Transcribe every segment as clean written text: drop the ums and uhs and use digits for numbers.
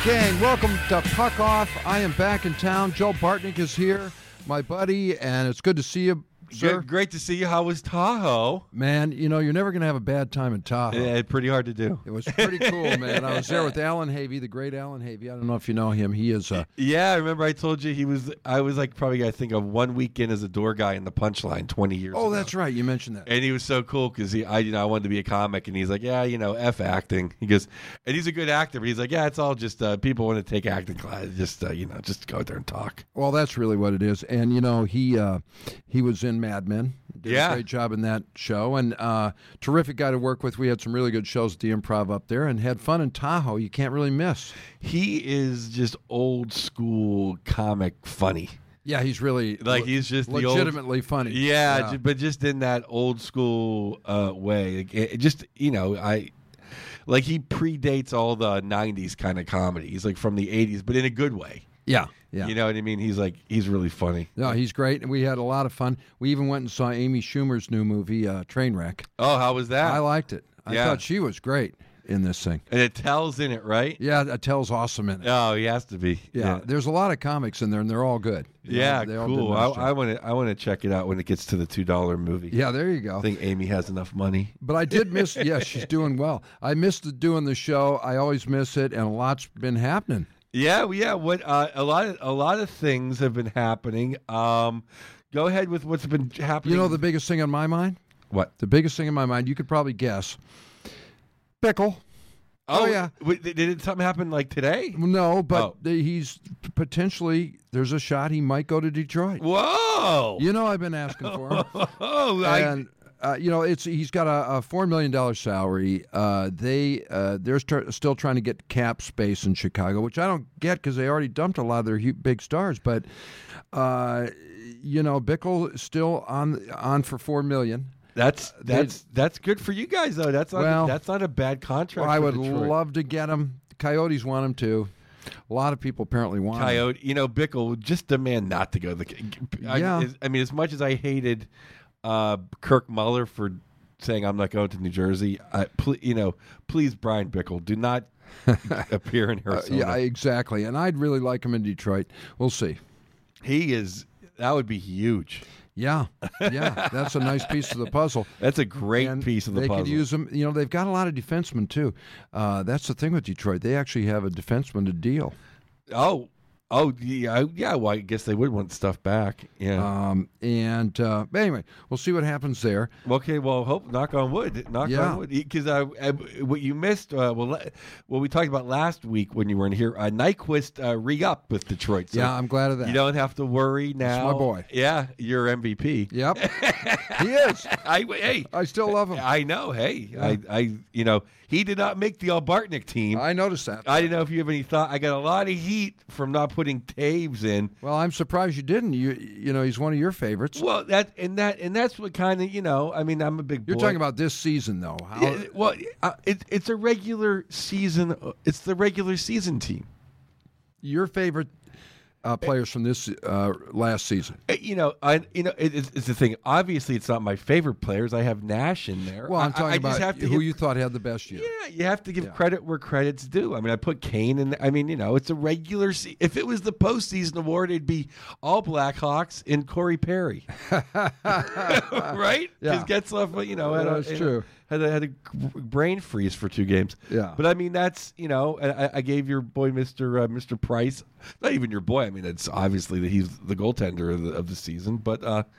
Gang, welcome to Puck Off. I am back in town. Joe Bartnick is here, my buddy, and it's good to see you, sir. Great to see you. How was Tahoe? Man, you know, you're never going to have a bad time in Tahoe. Yeah, pretty hard to do. It was pretty cool, man. I was there with Alan Havey, the great Alan Havey. I don't know if you know him. He is Yeah, I remember I told you I was like probably, I think, of 1 weekend as a door guy in the Punchline 20 years ago. Oh, that's right. You mentioned that. And he was so cool because I wanted to be a comic, and he's like, yeah, F acting. He goes, and he's a good actor, but he's like, yeah, it's all just people want to take acting class, just go out there and talk. Well, that's really what it is. And, you know, he was in Mad Men. Did a great job in that show. And terrific guy to work with. We had some really good shows at the Improv up there and had fun in Tahoe. You can't really miss. He is just old school comic funny. Yeah, he's really he's just legitimately funny. Yeah, but just in that old school way. He predates all the 90s kind of comedy. He's like from the 80s, but in a good way. Yeah, yeah. You know what I mean? He's really funny. No, he's great, and we had a lot of fun. We even went and saw Amy Schumer's new movie, Trainwreck. Oh, how was that? I liked it. I thought she was great in this thing. And Attell's in it, right? Yeah, Attell's awesome in it. Oh, he has to be. Yeah, there's a lot of comics in there, and they're all good. Yeah, they all cool. nice I want to check it out when it gets to the $2 movie. Yeah, there you go. I think Amy has enough money. But I did miss. Yeah, she's doing well. I missed doing the show. I always miss it, and a lot's been happening. Yeah. What a lot of things have been happening. Go ahead with what's been happening. You know the biggest thing on my mind? What? The biggest thing in my mind, you could probably guess. Bickle. Oh yeah. Did something happen like today? No, but he's potentially. There's a shot he might go to Detroit. Whoa! You know I've been asking for him. And he's got a $4 million salary. They're still trying to get cap space in Chicago, which I don't get because they already dumped a lot of their big stars. But Bickle is still on for $4 million. That's good for you guys though. That's not a bad contract. Well, I would Detroit. love to get him. The Coyotes want him too. A lot of people apparently want him. Bickle just demand not to go. Yeah. I mean, as much as I hated Kirk Muller for saying I'm not going to New Jersey, please, Brian Bickle, do not appear in Arizona. Yeah, exactly. And I'd really like him in Detroit. We'll see. That would be huge. Yeah, that's a nice piece of the puzzle. That's a great piece of the puzzle. They could use them. They've got a lot of defensemen too. That's the thing with Detroit. They actually have a defenseman to deal. Oh, yeah. Well, I guess they would want stuff back. Yeah. But anyway, we'll see what happens there. Okay. Well, knock on wood. Knock on wood. Because what you missed, we talked about last week when you weren't here, Nyquist re-upped with Detroit. So yeah, I'm glad of that. You don't have to worry now. That's my boy. Yeah, you're MVP. Yep. He is. I still love him. I know. Hey, yeah. He did not make the All-Bartnick team. I noticed that. I didn't know if you have any thought. I got a lot of heat from not putting Taves in. Well, I'm surprised you didn't. He's one of your favorites. Well, that's what kind of, I mean, I'm a big boy. You're talking about this season, though. It's a regular season. It's the regular season team. Your favorite players from this last season. It's the thing. Obviously, it's not my favorite players. I have Nash in there. Well, I'm talking about who you thought had the best year. Yeah, you have to give credit where credit's due. I mean, I put Kane in. I mean, it's a regular. If it was the postseason award, it'd be all Blackhawks and Corey Perry, right? Yeah, because Getzlaf, that's true. Had a brain freeze for 2 games. Yeah, but I mean that's I gave your boy Mr. Price, not even your boy. I mean it's obviously that he's the goaltender of the season. But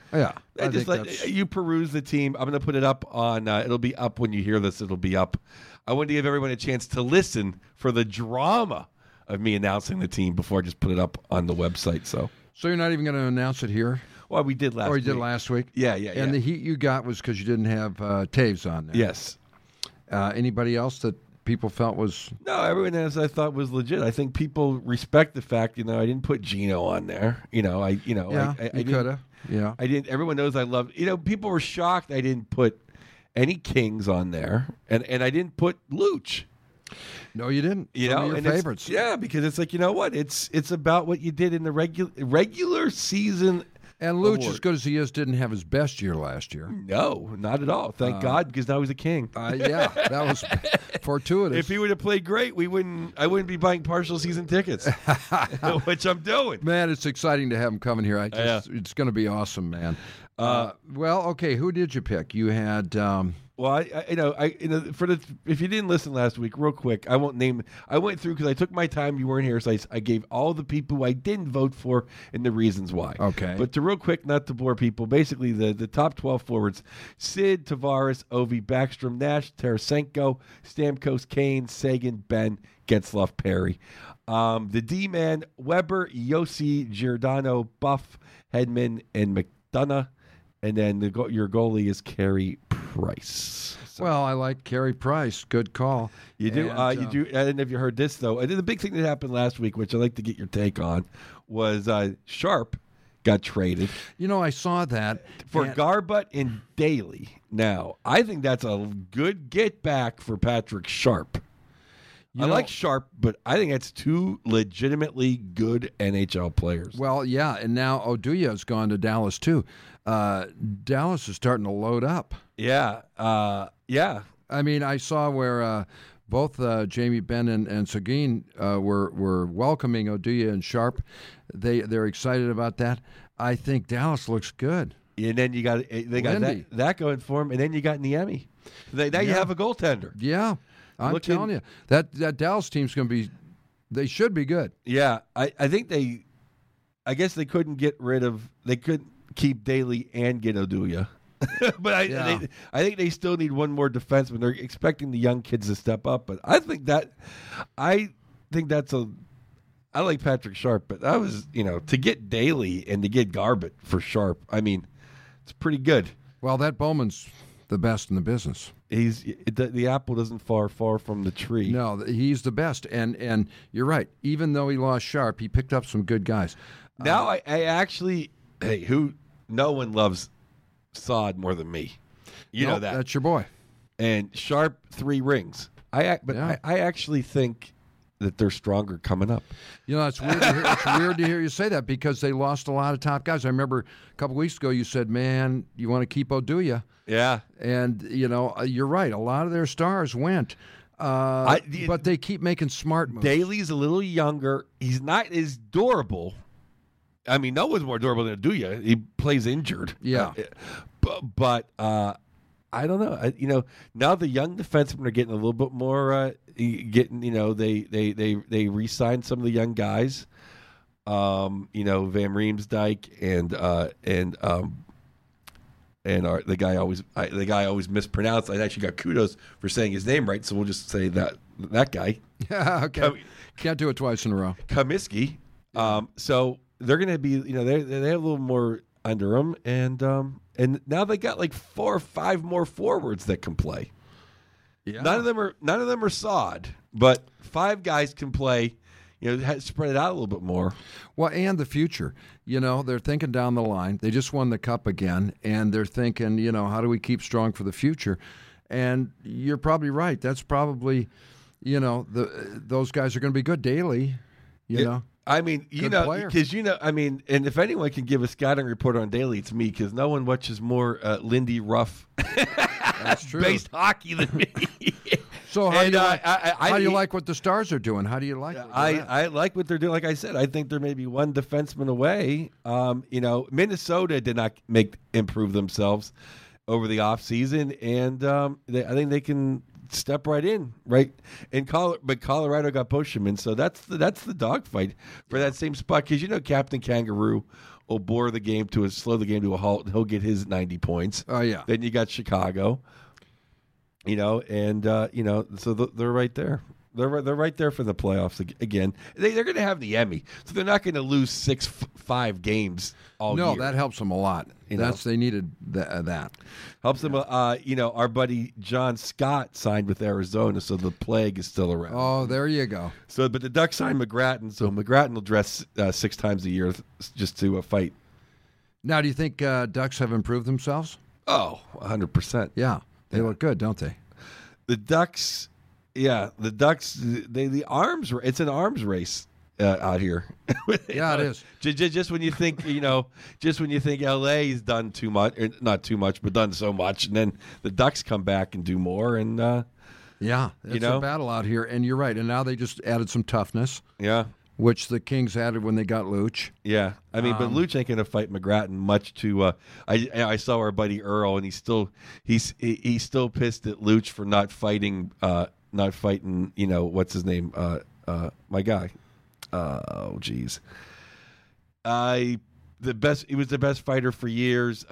you peruse the team. I'm going to put it up on. It'll be up when you hear this. It'll be up. I wanted to give everyone a chance to listen for the drama of me announcing the team before I just put it up on the website. So you're not even going to announce it here? Well, we did last week. Or you did last week? Yeah. And the heat you got was because you didn't have Taves on there. Yes. Anybody else that people felt was... No, everyone else I thought was legit. I think people respect the fact, I didn't put Gino on there. I could have. Yeah. I didn't. Everyone knows I love... people were shocked I didn't put any Kings on there. And I didn't put Luch. No, you didn't. Some of your favorites. Because it's like, what? It's about what you did in the regular season And Luch, as good as he is, didn't have his best year last year. No, not at all. Thank God, because now he's a king. Yeah, that was fortuitous. If he would have played great, I wouldn't be buying partial season tickets, which I'm doing. Man, it's exciting to have him coming here. It's going to be awesome, man. Well, okay, who did you pick? You had. Well, if you didn't listen last week, real quick, I won't name. I went through because I took my time. You weren't here, so I gave all the people who I didn't vote for and the reasons why. Okay. But to real quick, not to bore people, basically the top 12 forwards: Sid, Tavares, Ovi, Backstrom, Nash, Tarasenko, Stamkos, Kane, Sagan, Ben, Getzlaf, Perry. The D-man: Weber, Yossi, Giordano, Buff, Hedman, and McDonough. And then your goalie is Carey Price. So. Well, I like Carey Price. Good call. You do. You do. I don't know if you heard this though. And the big thing that happened last week, which I'd like to get your take on, was Sharp got traded. I saw that for Garbutt and Daly. Now, I think that's a good get back for Patrick Sharp. I like Sharp, but I think that's two legitimately good NHL players. Well, yeah, and now Oduya has gone to Dallas too. Dallas is starting to load up. Yeah, yeah. I mean, I saw where both Jamie Benn and Seguin were welcoming Oduya and Sharp. They're excited about that. I think Dallas looks good. And then you got that going for them, and then you got Niemi. Now you have a goaltender. Yeah. I'm telling you, that Dallas team's going to be – they should be good. Yeah. I think I guess they couldn't they couldn't keep Daly and get Oduya. But I think they still need one more defenseman. They're expecting the young kids to step up. But I think that's I like Patrick Sharp, but that was, to get Daly and to get Garbutt for Sharp, I mean, it's pretty good. Well, that Bowman's the best in the business. The apple doesn't fall far from the tree. No, he's the best, and you're right. Even though he lost Sharp, he picked up some good guys. Now I actually, no one loves Saad more than me. You know that. That's your boy. And Sharp 3 rings. I actually think that they're stronger coming up. It's weird to hear, it's weird to hear you say that because they lost a lot of top guys. I remember a couple weeks ago you said, "Man, you want to keep Oduya." Yeah. And, you're right. A lot of their stars went. But they keep making smart moves. Daly's a little younger. He's not as durable. I mean, no one's more durable than Oduya. He plays injured. Yeah. But I don't know. Now the young defensemen are getting a little bit more they re-signed some of the young guys. Van Riemsdyk and the guy I always mispronounce. I actually got kudos for saying his name right, so we'll just say that guy. Yeah, okay. Can't do it twice in a row. Comiskey. So they're going to be, they have a little more under them, and now they got like 4 or 5 more forwards that can play. Yeah. None of them are sod, but 5 guys can play. Spread it out a little bit more. Well, and the future. They're thinking down the line. They just won the Cup again, and they're thinking, how do we keep strong for the future? And you're probably right. That's probably, those guys are going to be good daily, know. I mean, because and if anyone can give a scouting report on Daly, it's me, because no one watches more Lindy Ruff That's true. based hockey than me. So how do you like what the Stars are doing? How do you like? I like what they're doing. Like I said, I think they're maybe one defenseman away. Minnesota did not improve themselves over the offseason, and I think they can step right in, right? But Colorado got Postman, so that's the dogfight for that same spot, because Captain Kangaroo will slow the game to a halt. He'll get his 90 points. Oh yeah. Then you got Chicago. So they're right there. They're right there for the playoffs again. They're going to have the Emmy, so they're not going to lose 6-5 games all year. No, that helps them a lot. They needed that. Helps them. Our buddy John Scott signed with Arizona, so the plague is still around. Oh, there you go. So, but the Ducks signed McGrattan, so McGrattan will dress 6 times a year just to fight. Now, do you think Ducks have improved themselves? Oh, 100%. Yeah. They look good, don't they? The Ducks, the arms. It's an arms race. out here. Yeah, it is. Just when you think, just when you think LA's done too much, or not too much, but done so much, and then the Ducks come back and do more, and yeah, it's a battle out here, and you're right. And now they just added some toughness. Yeah. Which the Kings added when they got Luch. Yeah, I mean, but Luch ain't going to fight McGrattan much. I saw our buddy Earl, and he's still pissed at Luch for not fighting. What's his name? My guy. Oh, geez. He was the best fighter for years.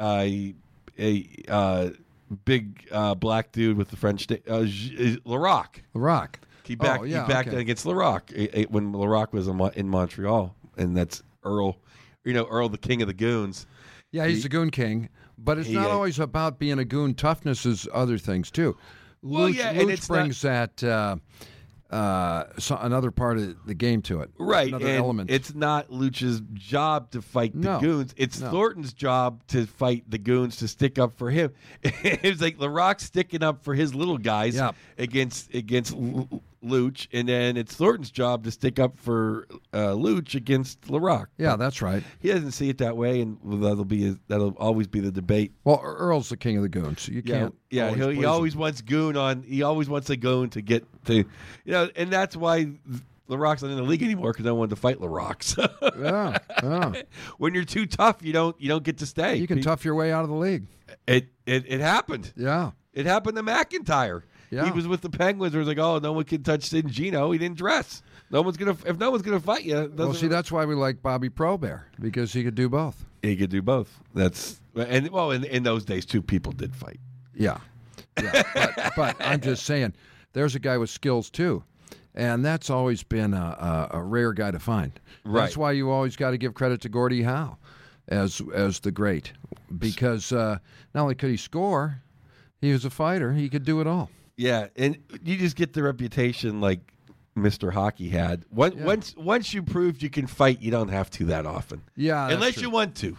Big black dude with the French name, Laroque. Laroque. He backed against Laroque when Laroque was in Montreal, and that's Earl. Earl, the king of the goons. Yeah, he's the goon king, but it's not always about being a goon. Toughness is other things too. Luch brings that another part of the game to it, right? Another element. It's not Luch's job to fight the goons. It's Thornton's job to fight the goons, to stick up for him. It's like Laroque sticking up for his little guys against Luch, and then it's Thornton's job to stick up for Luch against Laroque. Yeah, that's right. He doesn't see it that way, and that'll always be the debate. Well, Earl's the king of the goons. You can't. Yeah, he always wants goon on. He always wants a goon to get to, and that's why Laroque's not in the league anymore, because no one to fight Laroque. Yeah. When you're too tough, you don't get to stay. You can tough your way out of the league. It happened. Yeah, it happened to McIntyre. Yeah. He was with the Penguins. Where it was like, oh, no one can touch Sid Gino. He didn't dress. If no one's gonna fight you. Well, see, that's why we like Bobby Probert, because he could do both. He could do both. In those days too, people did fight. Yeah. But I'm just saying, there's a guy with skills too, and that's always been a rare guy to find. Right. That's why you always got to give credit to Gordie Howe as the great, because not only could he score, he was a fighter. He could do it all. Yeah, and you just get the reputation like Mr. Hockey had. Once you proved you can fight, you don't have to that often. Yeah, unless you want to,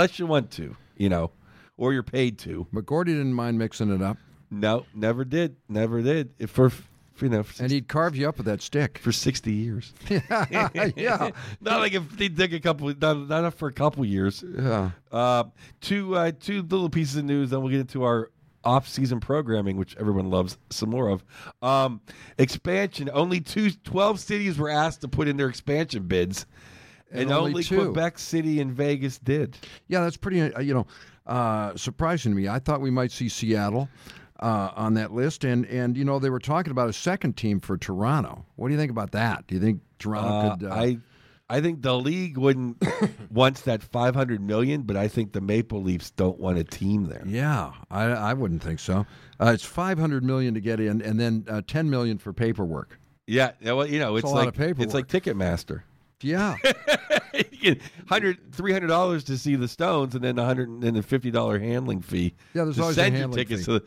or you're paid to. But Gordie didn't mind mixing it up. No, never did. And he'd carve you up with that stick for 60 years. Yeah, not like if they dig not for a couple years. Yeah. Two little pieces of news, then we'll get into our off-season programming, which everyone loves some more of. Expansion. Only 12 cities were asked to put in their expansion bids, and only Quebec City and Vegas did. Yeah, that's pretty, surprising to me. I thought we might see Seattle on that list, and they were talking about a second team for Toronto. What do you think about that? Do you think Toronto could... I think the league wouldn't wants that $500 million, but I think the Maple Leafs don't want a team there. Yeah, I wouldn't think so. It's $500 million to get in, and then $10 million for paperwork. Yeah, well, it's like a lot of paperwork. It's like Ticketmaster. Yeah, $300 to see the Stones, and then $150 handling fee. Yeah, there's always a handling tickets. fee.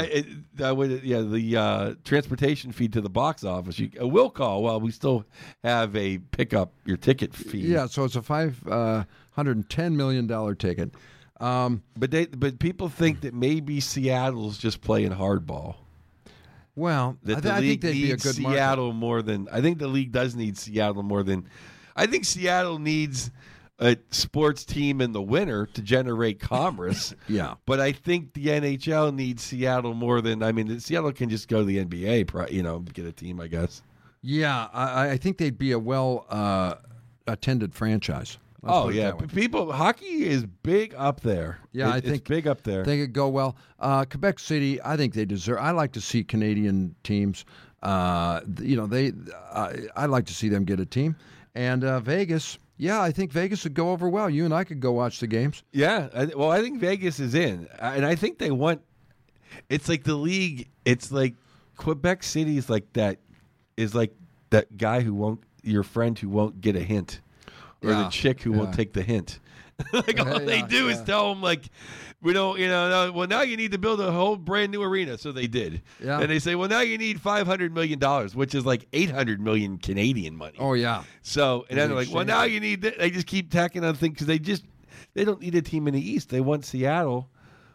The transportation fee to the box office. A will call while we still have a pick up your ticket fee. Yeah, so it's a $510 million ticket. But people think that maybe Seattle's just playing hardball. Well, I think they'd be a good Seattle market. more than I think the league does need Seattle more than I think Seattle needs a sports team in the winter to generate commerce. Yeah, but I think the NHL needs Seattle more than Seattle can just go to the NBA, get a team, I guess. Yeah, I think they'd be a well attended franchise. Hockey is big up there. Yeah, it's big up there. I think it'd go well. Quebec City, I think they deserve. I like to see Canadian teams. I like to see them get a team. And Vegas, I think Vegas would go over well. You and I could go watch the games. Yeah, I think Vegas is in, and I think they want. It's like the league. It's like Quebec City is like that. Is like that guy your friend who won't get a hint. Or the chick who won't take the hint. All they do is tell them, we don't, well, now you need to build a whole brand new arena. So they did. Yeah. And they say, well, now you need $500 million, which is like 800 million Canadian money. Oh, yeah. So, and then they're like, well, now you need, they just keep tacking on things because they don't need a team in the East. They want Seattle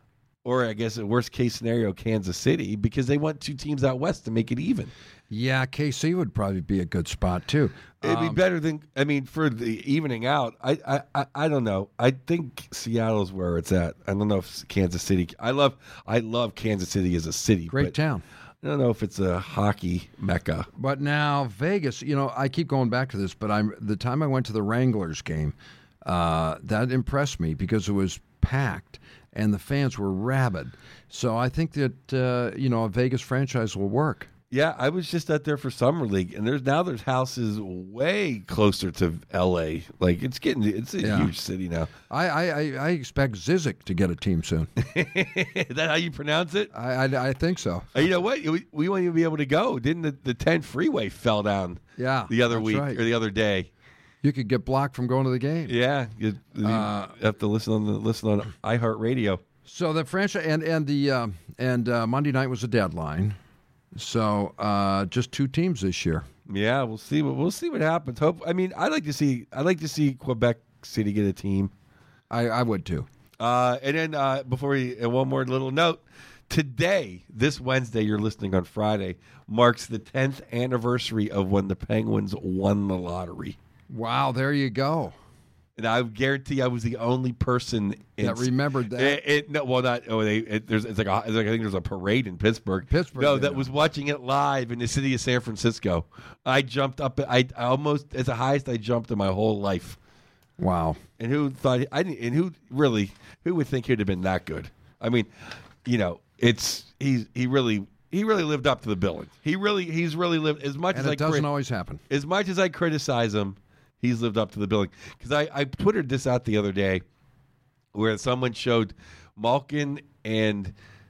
or I guess a worst case scenario, Kansas City, because they want two teams out west to make it even. Yeah, KC would probably be a good spot too. It'd be better than for the evening out. I don't know. I think Seattle's where it's at. I don't know if Kansas City. I love Kansas City as a city. Great town. I don't know if it's a hockey mecca. But now Vegas, I keep going back to this, but the time I went to the Wranglers game, that impressed me because it was packed and the fans were rabid. So I think that a Vegas franchise will work. Yeah, I was just out there for Summer League, and there's houses way closer to L.A. Like it's a huge city now. I expect Zizek to get a team soon. Is that how you pronounce it? I think so. You know what? We won't even be able to go. Didn't the 10 freeway fell down? Yeah, the other week right. or the other day. You could get blocked from going to the game. Yeah, you have to listen on iHeartRadio. So the franchise and Monday night was a deadline. So just two teams this year. Yeah, we'll see. We'll see what happens. I'd like to see Quebec City get a team. I would too. And then one more little note. Today, this Wednesday, you're listening on Friday, marks the 10th anniversary of when the Penguins won the lottery. Wow, there you go. And I guarantee I was the only person that remembered that. I think there's a parade in Pittsburgh. That was watching it live in the city of San Francisco. I jumped up. I almost as the highest I jumped in my whole life. Wow. And who thought? Who would think he'd have been that good? I mean, he really lived up to the billing. He's really lived as much as it doesn't always happen. As much as I criticize him. He's lived up to the billing. Because I Twittered this out the other day where someone showed Malkin and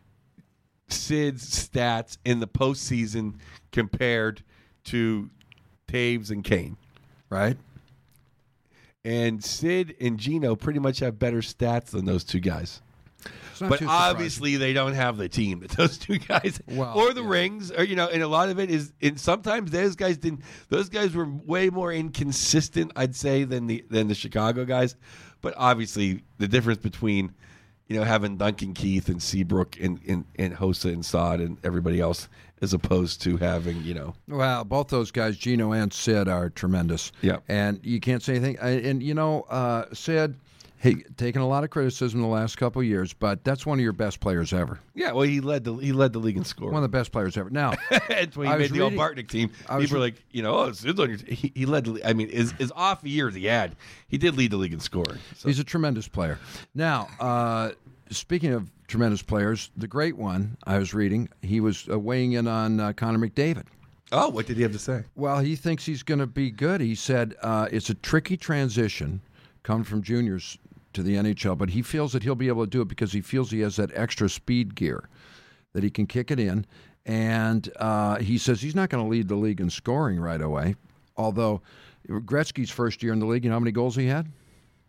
Sid's stats in the postseason compared to Taves and Kane. Right. And Sid and Gino pretty much have better stats than those two guys. But obviously they don't have the team that those two guys or the rings, or and a lot of it is. And sometimes those guys didn't. Those guys were way more inconsistent, I'd say, than the Chicago guys. But obviously the difference between having Duncan Keith and Seabrook and Hossa and Saad and everybody else, as opposed to having Well, both those guys, Gino and Sid, are tremendous. Yeah, and you can't say anything. And Sid. He taken a lot of criticism in the last couple of years, but that's one of your best players ever. Yeah, well, he led the league in scoring. One of the best players ever. Now, that's when he made the All-Bartnick team. People were like, Sid's on your team. He led. His off years he had, he did lead the league in scoring. So. He's a tremendous player. Now, speaking of tremendous players, the great one I was reading, he was weighing in on Connor McDavid. Oh, what did he have to say? Well, he thinks he's going to be good. He said it's a tricky transition coming from juniors to the NHL, but he feels that he'll be able to do it because he feels he has that extra speed gear, that he can kick it in. And he says he's not going to lead the league in scoring right away, although Gretzky's first year in the league, you know how many goals he had?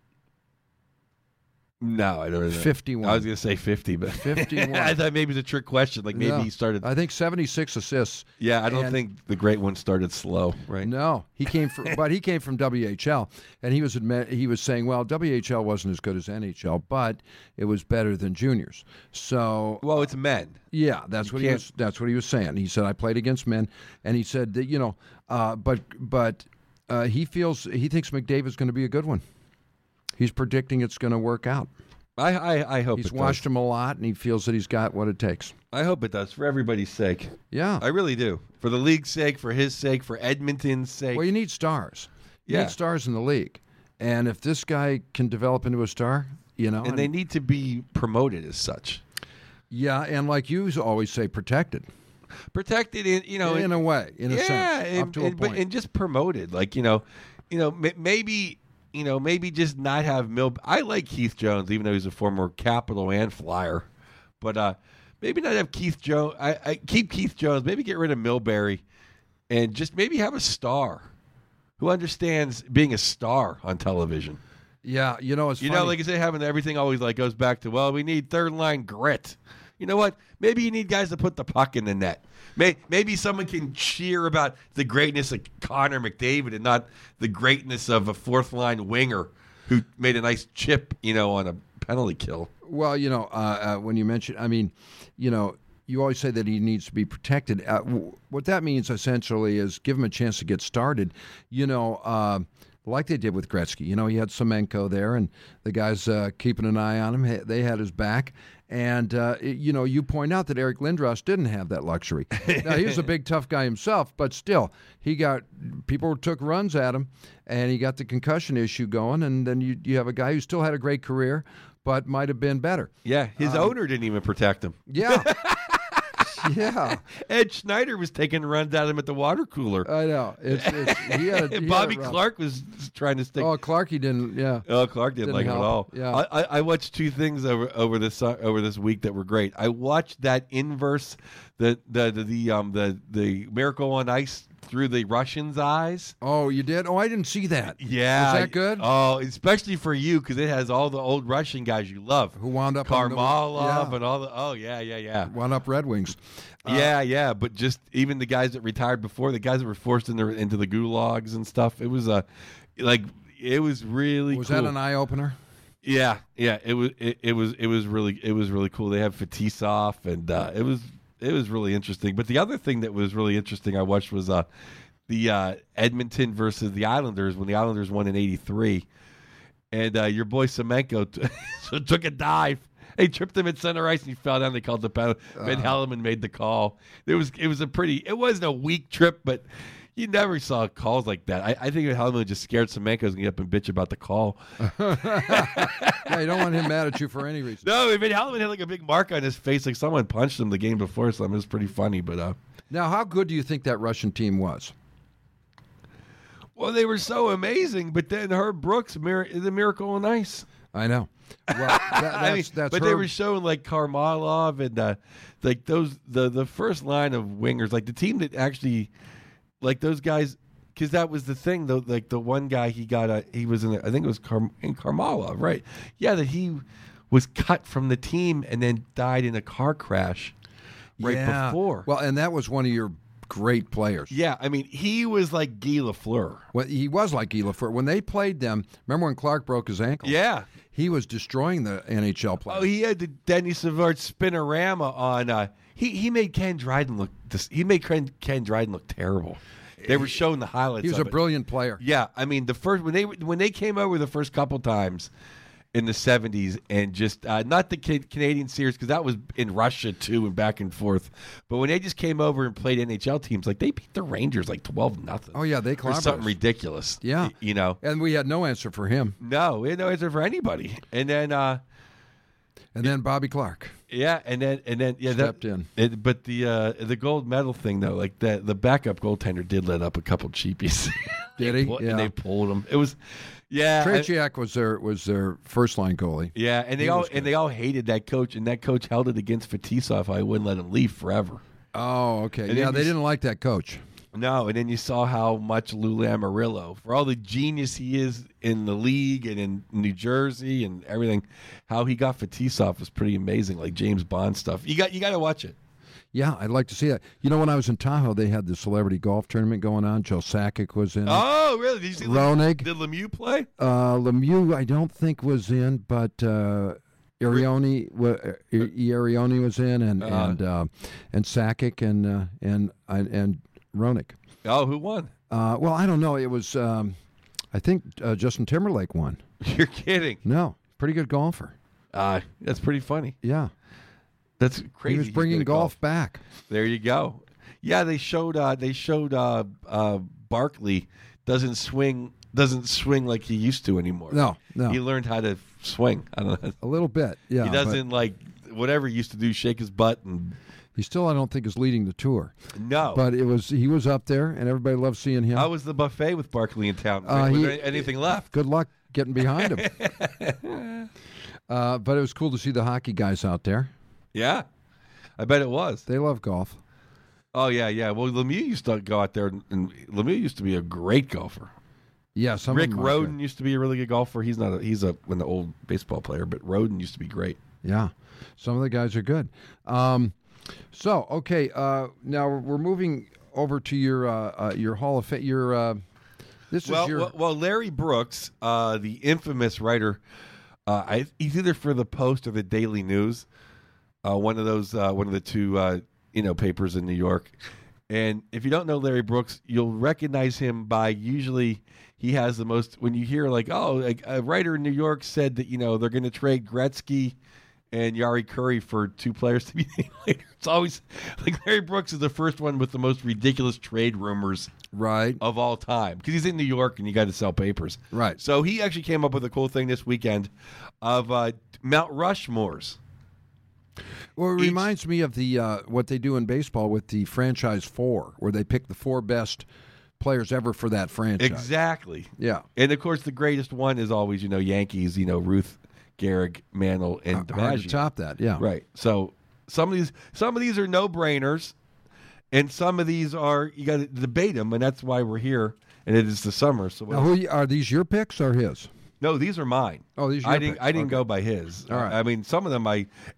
No, I don't know. 51. I was going to say 50, but 51. I thought maybe it was a trick question. Like maybe he started. I think 76 assists. Yeah, I don't think the great one started slow, right? No, he came from WHL, and he was saying, well, WHL wasn't as good as NHL, but it was better than juniors. So, well, it's men. Yeah, that's what he was saying. He said I played against men, and he said that but he thinks McDavid's going to be a good one. He's predicting it's going to work out. I hope he's watched him a lot, and he feels that he's got what it takes. I hope it does, for everybody's sake. Yeah. I really do. For the league's sake, for his sake, for Edmonton's sake. Well, you need stars. You need stars in the league. And if this guy can develop into a star, And they need to be promoted as such. Yeah, and like you always say, protected. Protected in a way, in a sense, up to a point. And just promoted. Like, maybe... maybe just not have I like Keith Jones, even though he's a former Capital and Flyer. But maybe not have Keith Jones. I keep Keith Jones. Maybe get rid of Milbury, and just maybe have a star who understands being a star on television. Yeah, it's funny. Like I say, having everything always goes back to, well, we need third line grit. You know what? Maybe you need guys to put the puck in the net. Maybe someone can cheer about the greatness of Connor McDavid and not the greatness of a fourth line winger who made a nice chip, on a penalty kill. Well, when you mention, I mean, you always say that he needs to be protected. What that means essentially is give him a chance to get started. Like they did with Gretzky. He had Semenko there, and the guys keeping an eye on him. They had his back. And, you point out that Eric Lindros didn't have that luxury. Now, he was a big, tough guy himself, but still, people took runs at him, and he got the concussion issue going, and then you have a guy who still had a great career, but might have been better. Yeah, his owner didn't even protect him. Yeah. Yeah, Ed Schneider was taking runs at him at the water cooler. I know. Bobby Clark was trying to stick. Oh, Clark, he didn't. Yeah. Oh, Clark didn't like help. him at all. Yeah. I watched two things over this week that were great. I watched that inverse, the Miracle on Ice through the Russians' eyes. Oh, you did? Oh, I didn't see that. Yeah. Was that good? Oh, especially for you, because it has all the old Russian guys you love. Who wound up Karmalov and all the... Oh, yeah. Wound up Red Wings. Yeah, but just even the guys that retired before, the guys that were forced into the gulags and stuff, it was it was really Was cool. that an eye-opener? Yeah, it was really cool. They have Fetisov, and it was really interesting. But the other thing that was really interesting I watched was the Edmonton versus the Islanders when the Islanders won in '83, and your boy Semenko took a dive. They tripped him at center ice and he fell down. They called the penalty. Ben Helleman made the call. It wasn't a weak trip, but you never saw calls like that. I think Helleman just scared Semenko was going to get up and bitch about the call. Yeah, you don't want him mad at you for any reason. No, Ben Helleman had like a big mark on his face, like someone punched him the game before. So it was pretty funny. But now, how good do you think that Russian team was? Well, they were so amazing. But then Herb Brooks, the Miracle on Ice. I know. Well, that's but they were showing like Karmalov and like those the first line of wingers, like the team that actually like those guys, because that was the thing though. Like the one guy he was in, I think it was in Karmalov, right? Yeah, that he was cut from the team and then died in a car crash before. Well, and that was one of your great players. Yeah, I mean, he was like Guy Lafleur. Well, he was like Guy Lafleur. When they played them, remember when Clark broke his ankle? Yeah. He was destroying the NHL players. Oh, he had the Denny Savard spinorama on. He made Ken Dryden look. Ken Dryden look terrible. They were showing the highlights. He was a brilliant player. Yeah, I mean the first when they came over the first couple times in the '70s, and just not the Canadian series because that was in Russia too and back and forth. But when they just came over and played NHL teams, like they beat the Rangers like 12-0. Oh yeah, they clobbered something ridiculous. Yeah, and we had no answer for him. No, we had no answer for anybody. And then Bobby Clark. Yeah, and then stepped in. But the gold medal thing though, like the backup goaltender did let up a couple cheapies. Did he? Yeah, and they pulled him. It was. Yeah, Tretiak was their first line goalie. Yeah, and they all hated that coach, and that coach held it against Fetisov. I wouldn't let him leave forever. Oh, okay. And they didn't like that coach. No, and then you saw how much Lou Lamoriello, for all the genius he is in the league and in New Jersey and everything, how he got Fetisov was pretty amazing, like James Bond stuff. You got to watch it. Yeah, I'd like to see that. When I was in Tahoe, they had the celebrity golf tournament going on. Joe Sakic was in. Oh, really? Did you see Ronig? Did Lemieux play? Lemieux, I don't think was in, but Arione was in, and Sakic and Ronig. Oh, who won? Well, I don't know. It was I think Justin Timberlake won. You're kidding? No, pretty good golfer. That's pretty funny. Yeah. That's crazy. He was bringing golf back. There you go. Yeah, they showed Barkley doesn't swing like he used to anymore. No. He learned how to swing. I don't know. A little bit. Yeah. He doesn't like whatever he used to do, shake his butt and. He still, I don't think, is leading the tour. No, but he was up there, and everybody loved seeing him. How was the buffet with Barkley in town? Was there anything left? Good luck getting behind him. But it was cool to see the hockey guys out there. Yeah, I bet it was. They love golf. Oh yeah. Well, Lemieux used to go out there, and Lemieux used to be a great golfer. Yeah, Rick Rhoden used to be a really good golfer. He's an old baseball player, but Rhoden used to be great. Yeah, some of the guys are good. So okay, now we're moving over to your Hall of Fame. Well, Larry Brooks, the infamous writer He's either for the Post or the Daily News, one of the two papers in New York. And if you don't know Larry Brooks, you'll recognize him by usually he has the most. When you hear a writer in New York said that they're going to trade Gretzky and Yari Curry for two players to be named later. It's always like Larry Brooks is the first one with the most ridiculous trade rumors of all time because he's in New York and you got to sell papers. Right. So he actually came up with a cool thing this weekend of Mount Rushmores. Well, it reminds me of the what they do in baseball with the franchise four, where they pick the four best players ever for that franchise. Exactly. Yeah. And, of course, the greatest one is always, Yankees, Ruth, Gehrig, Mantle, and DiMaggio. Hard to top that, yeah. Right. So some of these are no-brainers, and some of these are you got to debate them, and that's why we're here, and it is the summer. So now, are these your picks or his? No, these are mine. Oh, these are your picks. I didn't go by his. All right. I mean, some of them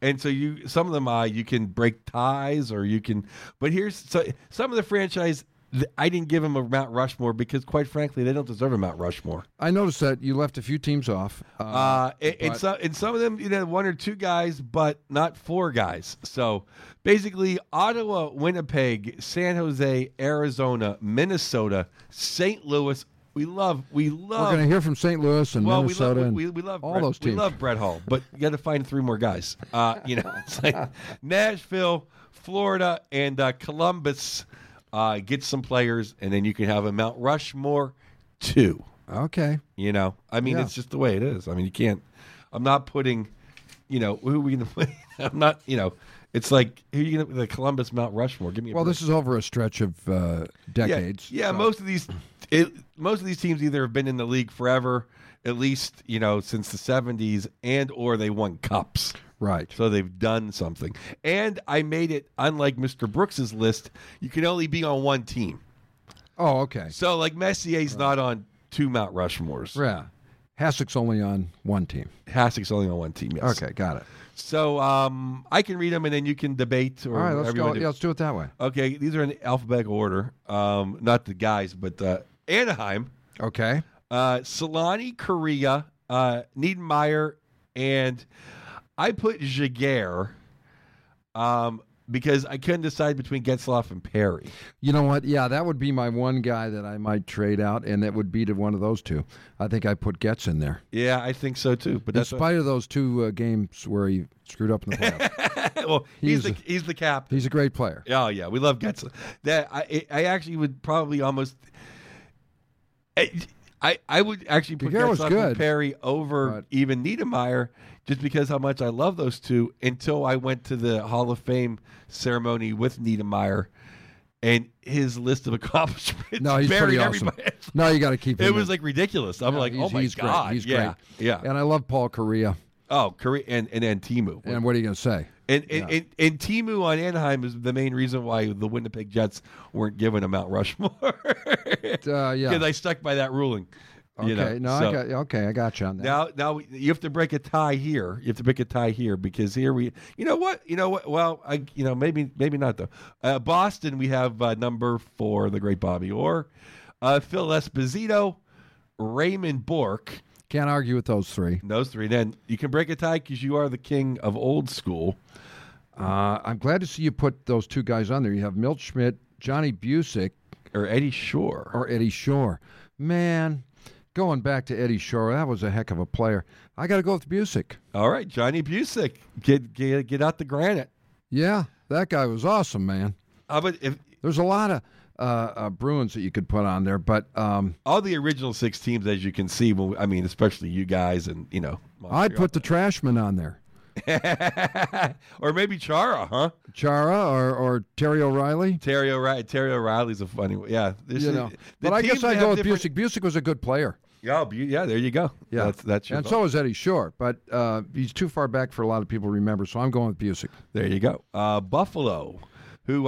you can break ties or you can. But some of the franchise. I didn't give them a Mount Rushmore because, quite frankly, they don't deserve a Mount Rushmore. I noticed that you left a few teams off. And some of them, one or two guys, but not four guys. So basically, Ottawa, Winnipeg, San Jose, Arizona, Minnesota, St. Louis. We love. We're going to hear from St. Louis and Minnesota. We love all those teams. We love Brett Hull, but you got to find three more guys. It's like Nashville, Florida, and Columbus. Get some players, and then you can have a Mount Rushmore 2. Okay. It's just the way it is. I mean, you can't. I'm not putting. Who are we going to put? I'm not. It's like who are you going to the Columbus Mount Rushmore? Give me. This is over a stretch of decades. Yeah. So. Most of these teams either have been in the league forever, at least since the 70s, and or they won cups. Right. So they've done something. And I made it, unlike Mr. Brooks's list, you can only be on one team. Oh, okay. So, Messier's not on two Mount Rushmores. Yeah. Hasek's only on one team. Hasek's only on one team, yes. Okay, got it. So I can read them, and then you can debate. Or all right, let's go. Yeah, let's do it that way. Okay, these are in alphabetical order. Not the guys, but Anaheim. Okay. Solani, Korea, Niedermeyer, and... I put Jaguar because I couldn't decide between Getzlaf and Perry. You know what? Yeah, that would be my one guy that I might trade out, and that would be to one of those two. I think I put Getz in there. Yeah, I think so too. But in spite of those two games where he screwed up in the playoffs. Well, he's the captain. He's a great player. Oh yeah, we love Getzlaf. That I actually would probably almost. I would actually put Getzlaf and Perry over even Niedermeyer just because how much I love those two until I went to the Hall of Fame ceremony with Niedermeyer and his list of accomplishments. No, he's pretty awesome. No, you got to keep him. It was like ridiculous. I'm like, oh my God. Great. He's great. Yeah. And I love Paul Correa. Oh, Correa and then Timu. And what are you going to say? And Timu on Anaheim is the main reason why the Winnipeg Jets weren't given a Mount Rushmore. Yeah. Because I stuck by that ruling. Okay, I got you on that. Now you have to break a tie here. You have to break a tie here because here we, you know what? Well, maybe not though. Boston, we have number 4, the great Bobby Orr, Phil Esposito, Raymond Bourque. Can't argue with those three. Then you can break a tie because you are the king of old school. I'm glad to see you put those two guys on there. You have Milt Schmidt, Johnny Busick, or Eddie Shore. Man. Going back to Eddie Shore, that was a heck of a player. I got to go with Busick. All right, Johnny Busick, get out the granite. Yeah, that guy was awesome, man. There's a lot of Bruins that you could put on there, but all the original 6 teams, as you can see, especially you guys, and I'd put the Trashmen on there. Or maybe Chara, huh? Chara or Terry O'Reilly. Terry O'Reilly's a funny one. Yeah. But I guess I'd go with Busick. Busick was a good player. Yeah, there you go. Yeah, that's your and vote. So is Eddie Shore, but he's too far back for a lot of people to remember, so I'm going with Busick. There you go. Buffalo, we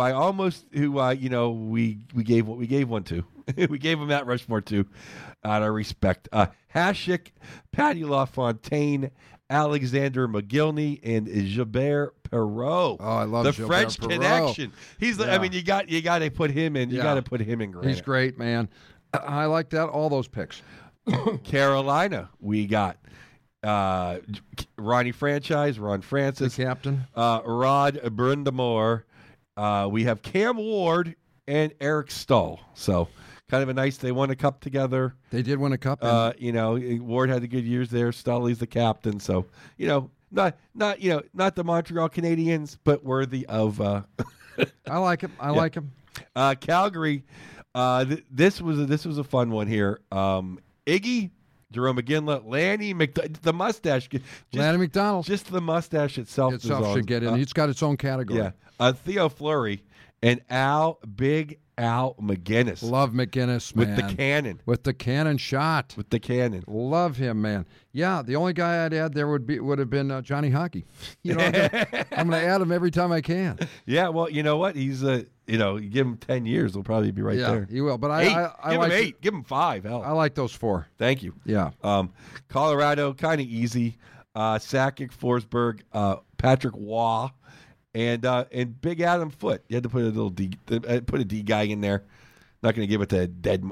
gave one to. We gave him Mount Rushmore too, out of respect. Hasek, Patty LaFontaine, Alexander McGillney, and Gilbert Perreault. Oh, I love the Gilbert French Perreault. Connection. He's you got to put him in. You got to put him in. Granite. He's great, man. I like that. All those picks. Carolina, we got Ronnie Franchise, Ron Francis, the captain, Rod Brindamore. We have Cam Ward and Eric Stahl. So kind of a nice. They won a cup together. They did win a cup. Ward had the good years there. Stahl's the captain. So not the Montreal Canadiens, but worthy of. I like him. I like him. Calgary. This was a fun one here. Iggy, Jerome McGinley, Lanny the mustache. Lanny McDonald. Just the mustache itself should get in. It's got its own category. Yeah. Theo Fleury and Big Al McGinnis. Love McGinnis, man. With the cannon. With the cannon shot. With the cannon. Love him, man. Yeah, the only guy I'd add there would have been Johnny Hockey. I'm going to add him every time I can. Yeah, well, you know what? He's you give him 10 years, he'll probably be right there. Yeah, he will. But I give him 8. Give him 5. Hell. I like those 4. Thank you. Yeah. Colorado, kind of easy. Sakic, Forsberg, Patrick Waugh, and Big Adam Foote. You had to put a little put a D guy in there. Not going to give it to dead,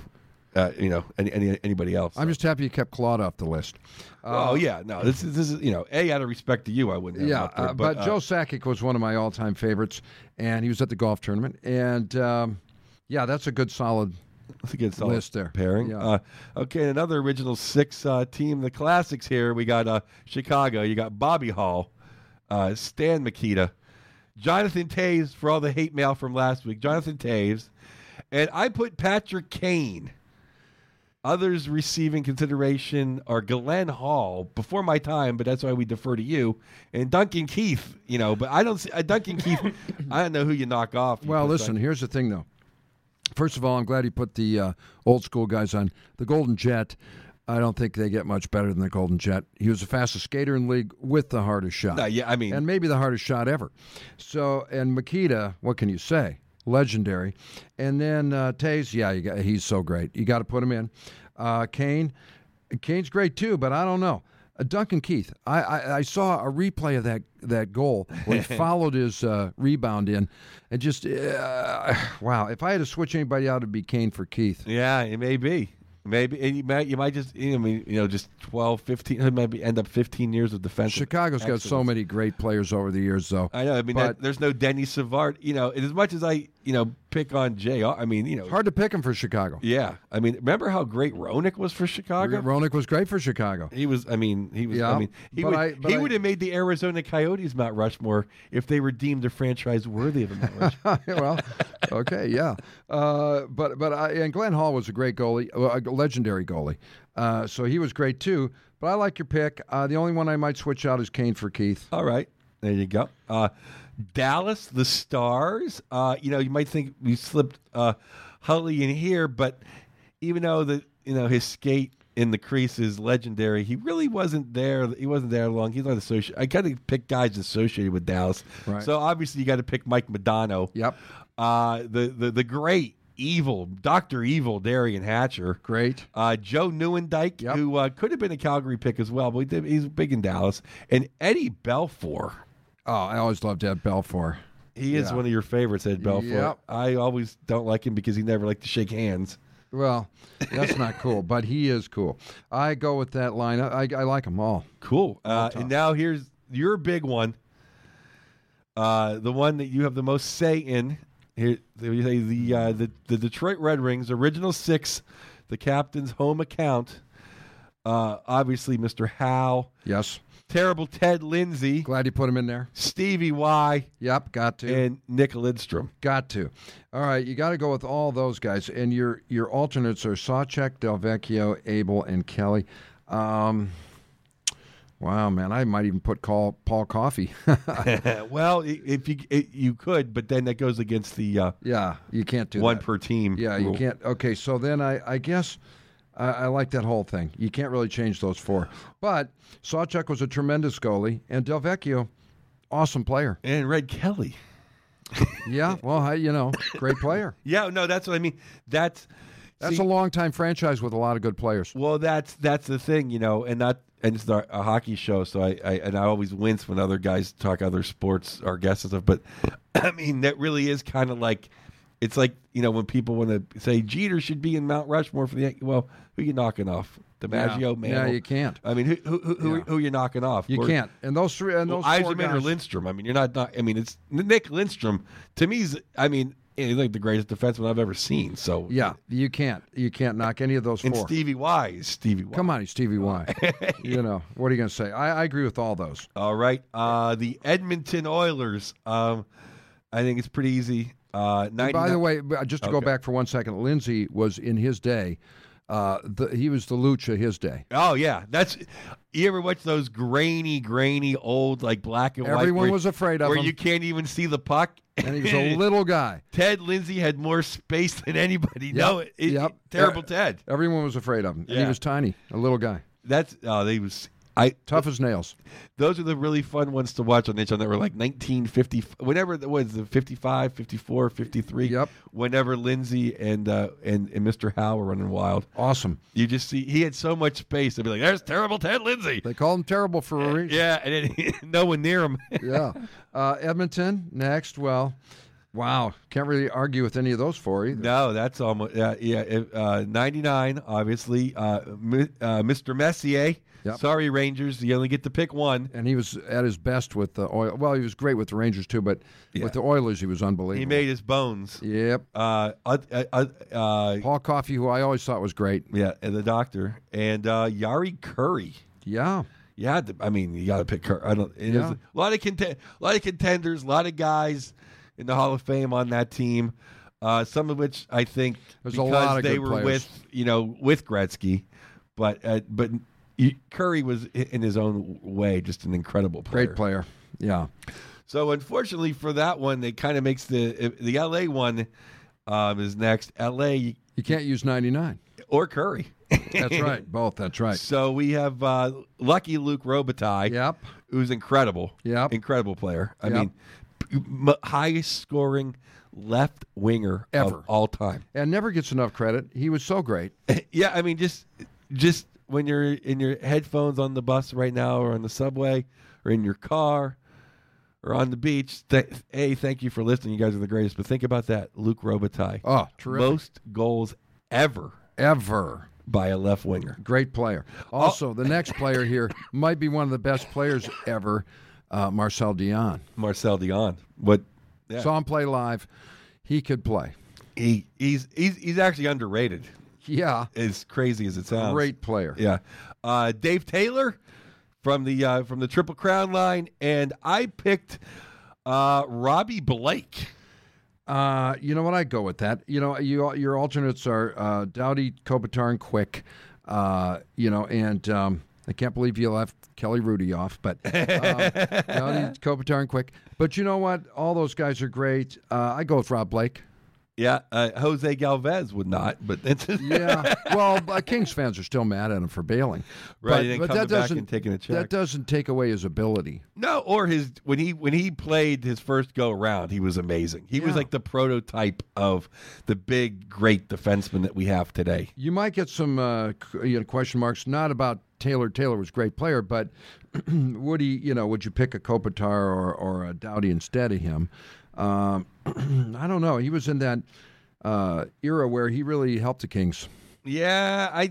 anybody else. So. I'm just happy you kept Claude off the list. This is out of respect to you, I wouldn't. Have him up there, but Joe Sakic was one of my all-time favorites, and he was at the golf tournament, and that's a good solid. That's a good list there. Pairing. Yeah. Okay, another original 6 team. The classics here. We got Chicago. You got Bobby Hall, Stan Mikita, Jonathan Toews for all the hate mail from last week. Jonathan Toews. And I put Patrick Kane. Others receiving consideration are Glenn Hall, before my time, but that's why we defer to you, and Duncan Keith. But I don't see Duncan Keith. I don't know who you knock off. Well, listen. Here's the thing, though. First of all, I'm glad he put the old school guys on. The Golden Jet, I don't think they get much better than the Golden Jet. He was the fastest skater in the league with the hardest shot. And maybe the hardest shot ever. So, and Mikita, what can you say? Legendary. And then Toews, he's so great. You got to put him in. Kane's great too, but I don't know. Duncan Keith, I saw a replay of that goal when he followed his rebound in, and just wow! If I had to switch anybody out, it'd be Kane for Keith. Yeah, it may be. Maybe and you might just just 12, 15. It might end up 15 years of defense. Chicago's got so many great players over the years, though. I know. But there's no Denny Savard. As much as I pick on Jay. It's hard to pick him for Chicago. Yeah, remember how great Roenick was for Chicago? Roenick was great for Chicago. He was. He would have made the Arizona Coyotes Mount Rushmore if they were deemed a franchise worthy of a Mount Rushmore. Well, okay, yeah. And Glenn Hall was a great goalie, a legendary goalie. So he was great too. But I like your pick. The only one I might switch out is Kane for Keith. All right, there you go. Dallas, the Stars. You might think we slipped Hully in here, but even though his skate in the crease is legendary, he really wasn't there. He wasn't there long. He's not associated. I got to pick guys associated with Dallas. Right. So obviously you got to pick Mike Modano. Yep. The great evil Dr. Evil Darian Hatcher. Great. Joe Neuendijk, who could have been a Calgary pick as well, but he's big in Dallas. And Eddie Belfour. Oh, I always loved Ed Belfour. He is one of your favorites, Ed Belfour. Yep. I always don't like him because he never liked to shake hands. Well, that's not cool, but he is cool. I go with that line. I like them all. Cool. And now here's your big one. The one that you have the most say in. Here, the Detroit Red Wings, original 6, the captain's home account. Obviously, Mr. Howe. Yes. Terrible Ted Lindsay. Glad you put him in there. Stevie Y. Yep, got to. And Nick Lidstrom. Got to. All right, you got to go with all those guys. And your alternates are Sawchek, Delvecchio, Abel, and Kelly. Wow, man, I might even put Paul Coffey. Well, if you could, but then that goes against the you can't do one that. Per team. Yeah, rule. You can't. Okay, so then I guess I like that whole thing. You can't really change those 4. But Sawchek was a tremendous goalie, and Delvecchio, awesome player. And Red Kelly. Yeah, well, great player. Yeah, no, that's what I mean. That's a long-time franchise with a lot of good players. Well, that's the thing, and it's a hockey show, so I always wince when other guys talk other sports, our guests and stuff. But that really is kind of like, it's like when people want to say Jeter should be in Mount Rushmore for the Yankees. Well, who are you knocking off? DiMaggio, Mantle. Yeah, you can't. I mean, who are you knocking off? You can't. And those three, and those four Yzerman or Lindstrom. I mean, you're not. I mean, it's Nick Lindstrom. To me, he's like the greatest defenseman I've ever seen. So yeah, you can't knock any of those four. And Stevie Y is Stevie Y. Come on, he's Stevie Y. What are you going to say? I agree with all those. All right, the Edmonton Oilers. I think it's pretty easy. By the way, just to go back for 1 second, Lindsay was in his day. He was the Lucha his day. Oh yeah, you ever watch those grainy old like black and white? Everyone was afraid of him. Where you can't even see the puck. And he was a little guy. Ted Lindsay had more space than anybody. Terrible Ted. Everyone was afraid of him. And he was tiny, a little guy. Tough as nails. Those are the really fun ones to watch on NHL Network, like 1950, whenever it was, the 55, 54, 53. Yep. Whenever Lindsay and Mr. Howe were running wild. Awesome. You just see, he had so much space. They'd be like, there's terrible Ted Lindsay. They call him terrible for a reason. Yeah, and then no one near him. Yeah. Edmonton, next. Well, wow. Can't really argue with any of those four either. No, that's almost, 99, obviously. Mr. Messier. Yep. Sorry, Rangers. You only get to pick one. And he was at his best with the Oilers. Well, he was great with the Rangers, too, but with the Oilers, he was unbelievable. He made his bones. Yep. Paul Coffey, who I always thought was great. Yeah, and the doctor. And Yari Curry. Yeah. Yeah, you got to pick Curry. A lot of contenders, a lot of guys in the Hall of Fame on that team. Some of which I think there's because a lot of they good were players. with Gretzky, but Curry was in his own way just an incredible player. Great player. Yeah. So unfortunately for that one, it kind of makes the LA one is next. LA, you can't use 99 or Curry. That's right. Both. That's right. So we have lucky Luc Robitaille. Yep. Who's incredible. Yep. Incredible player. I mean, highest scoring left winger ever of all time, and never gets enough credit. He was so great. Yeah, I mean, just when you're in your headphones on the bus right now, or on the subway, or in your car, or on the beach, thank you for listening. You guys are the greatest. But think about that, Luc Robitaille. Oh, terrific! Most goals ever by a left winger. Great player. Also, the next player here might be one of the best players ever, Marcel Dionne. Marcel Dionne. What? Yeah. Saw him play live. He could play. He's actually underrated. Yeah. As crazy as it sounds. Great player. Yeah. Dave Taylor from the Triple Crown line, and I picked Robbie Blake. You know what? I'd go with that. Your alternates are Doughty, Kopitar, and Quick. And I can't believe you left Kelly Rudy off, but Doughty, Kopitar, and Quick. But you know what? All those guys are great. I go with Rob Blake. Yeah, Jose Galvez would not, but yeah. Well, Kings fans are still mad at him for bailing, right? But that doesn't taking a check. That doesn't take away his ability. No, or when he played his first go around, he was amazing. He was like the prototype of the big, great defenseman that we have today. You might get some question marks, not about Taylor. Taylor was a great player, but would you pick a Kopitar or a Doughty instead of him? I don't know. He was in that era where he really helped the Kings. Yeah,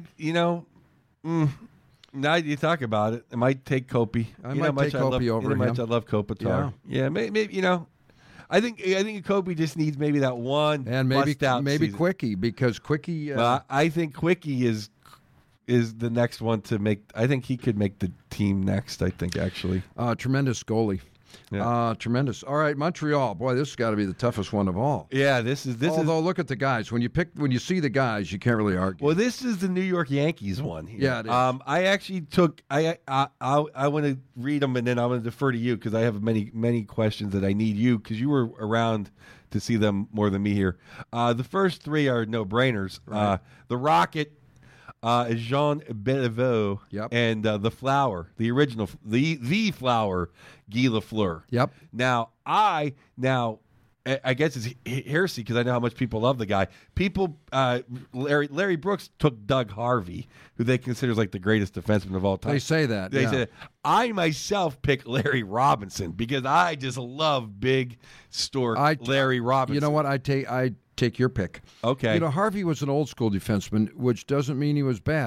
now you talk about it, I might take Kopi. I might take Kopi over him. I love Kopitar. Yeah, maybe I think Kopi just needs maybe that one and maybe season. Quickie, because Quickie. I think Quickie is the next one to make. I think he could make the team next. I think actually. Tremendous goalie. Yeah. Tremendous. All right, Montreal. Boy, this has got to be the toughest one of all. Yeah, this is. Although, look at the guys. When you see the guys, you can't really argue. Well, this is the New York Yankees one here. Yeah, it is. I actually took. I want to read them, and then I'm going to defer to you because I have many questions that I need you, because you were around to see them more than me here. The first three are no brainers. Right. The Rocket. Jean Beliveau, and the Flower, the original, the Flower, Guy Lafleur. Yep. Now I guess it's heresy because I know how much people love the guy. People, Larry Brooks took Doug Harvey, who they consider like the greatest defenseman of all time. They say that. They say that. I myself pick Larry Robinson because I just love big stork Larry Robinson. You know what? I take your pick. Okay. Harvey was an old school defenseman, which doesn't mean he was bad.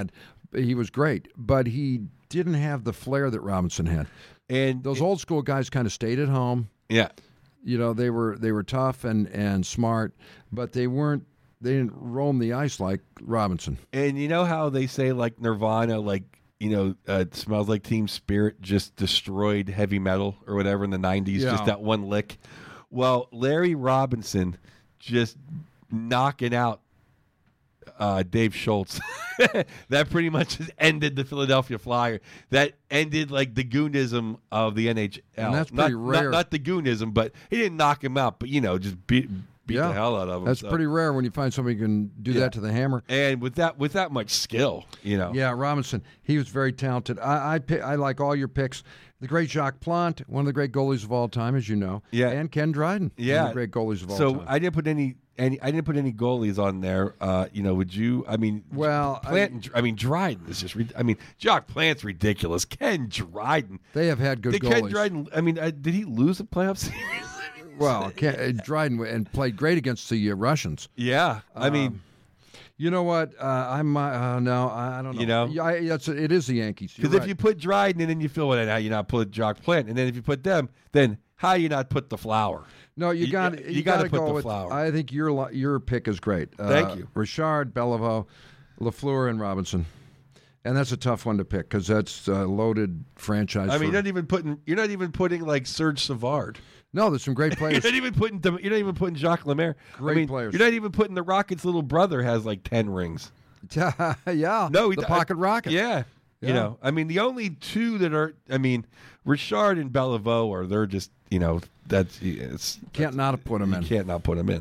He was great, but he didn't have the flair that Robinson had. And those old school guys kind of stayed at home. Yeah. They were tough and smart, but they didn't roam the ice like Robinson. And you know how they say like Nirvana, like, Smells Like Teen Spirit just destroyed heavy metal or whatever in the 90s, just that one lick. Well, Larry Robinson just knocking out Dave Schultz. That pretty much just ended the Philadelphia Flyer. That ended like the goonism of the NHL. And that's pretty rare. Not the goonism, but he didn't knock him out, but just beat the hell out of him. That's pretty rare when you find somebody who can do that to the hammer. And with that much skill, Yeah, Robinson, he was very talented. I like all your picks. The great Jacques Plante, one of the great goalies of all time, as you know. Yeah. And Ken Dryden, one of the great goalies of all time. So I didn't put any goalies on there. Would you? I mean, Dryden is just. Jacques Plante's ridiculous. Ken Dryden. They have had good goalies. Ken Dryden. Did he lose a playoff series? Well, Dryden and played great against the Russians. Yeah, you know what? No, I don't know. It is the Yankees. Because if you put Dryden and then you feel how you not put Jacques Plante, and then if you put them, then how you not put the Flower? No, you got to put go the with Flower. I think your pick is great. Thank you, Richard, Beliveau, Lafleur, and Robinson. And that's a tough one to pick because that's a loaded franchise. You're not even putting like Serge Savard. No, there's some great players. You're not even putting Jacques Lemaire. Great players. You're not even putting the Rockets' little brother has like 10 rings. Yeah. No, the pocket rocket. Yeah. The only two that are, Richard and Beliveau they're just, can't not put them in. You can't not put them in.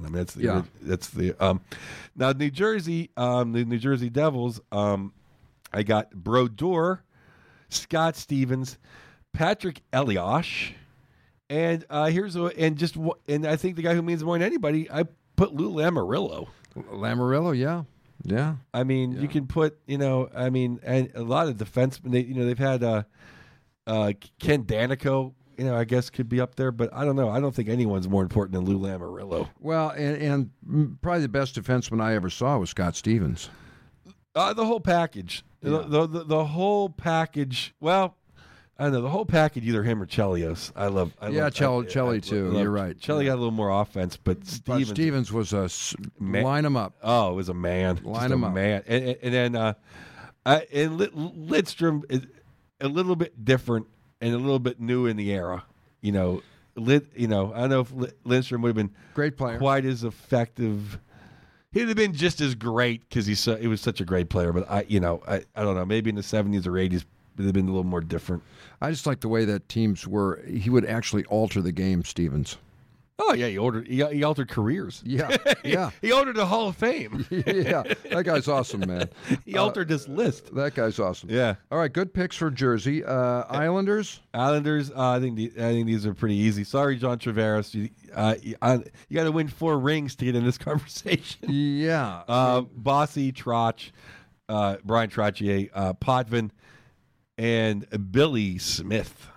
Now New Jersey, the New Jersey Devils. I got Brodeur, Scott Stevens, Patrick Elias. And I think the guy who means more than anybody, I put Lou Lamoriello. Lamoriello, yeah. You can put, and a lot of defensemen. They've had Ken Danico. I guess could be up there, but I don't know. I don't think anyone's more important than Lou Lamoriello. Well, and probably the best defenseman I ever saw was Scott Stevens. The whole package, the whole package. Well. I don't know, the whole package, either him or Chelios. Chelly too. You're right. Chelly got a little more offense, but Stevens was a line him up. Oh, it was a man. Line him up. Man. And then Lidstrom is a little bit different and a little bit new in the era. I don't know if Lidstrom would have been great player, quite as effective. He'd have been just as great because he was such a great player. But I don't know. Maybe in the 70s or 80s. They've been a little more different. I just like the way that teams were. He would actually alter the game, Stevens. Oh yeah, he altered careers. Yeah, yeah. He altered the Hall of Fame. Yeah, that guy's awesome, man. He altered this list. That guy's awesome. Yeah. All right, good picks for Jersey. Islanders. Islanders. I think these are pretty easy. Sorry, John Tavares. You got to win 4 rings to get in this conversation. Yeah. Bossy, Trotch, Brian Trottier, Potvin. And Billy Smith.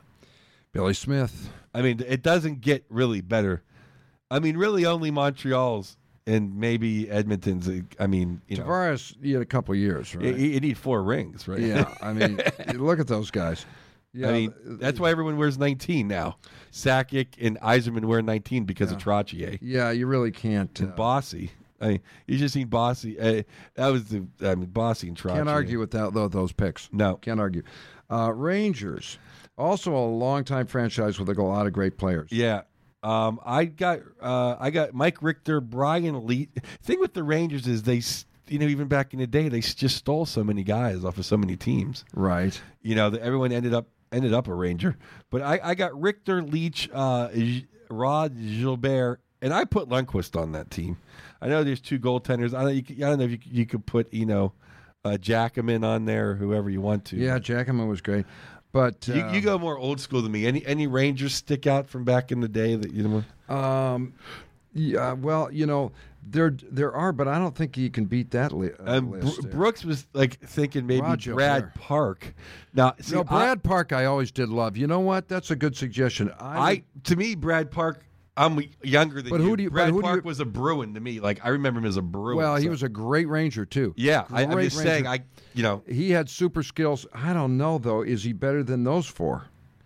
It doesn't get really better. Really only Montreal's and maybe Edmonton's. Tavares, you had a couple of years, right? You need 4 rings, right? Yeah, look at those guys. Yeah, that's why everyone wears 19 now. Sakic and Yzerman wear 19 because of Trottier. Yeah, you really can't. And Bossy. You just seen Bossy. That was Bossy and Trottier. Can't argue with those picks. No, can't argue. Rangers, also a longtime franchise with a lot of great players. Yeah, I got Mike Richter, Brian Lee. The thing with the Rangers is they, even back in the day, they just stole so many guys off of so many teams. Right. Everyone ended up a Ranger. But I got Richter, Leach, Rod, Gilbert, and I put Lundqvist on that team. I know there's 2 goaltenders. I don't know if you could put Jackman on there or whoever you want to. Yeah, Jackman was great, but you go more old school than me. Any Rangers stick out from back in the day that you know? Yeah, well, there are, but I don't think you can beat that list. Brooks was thinking maybe Brad Park. Now, Brad Park, I always did love. You know what? That's a good suggestion. To me, Brad Park. I'm younger than you. Brad Park was a Bruin to me. Like I remember him as a Bruin. Well, he was a great Ranger too. Yeah, I'm just saying. He had super skills. I don't know though. Is he better than those four?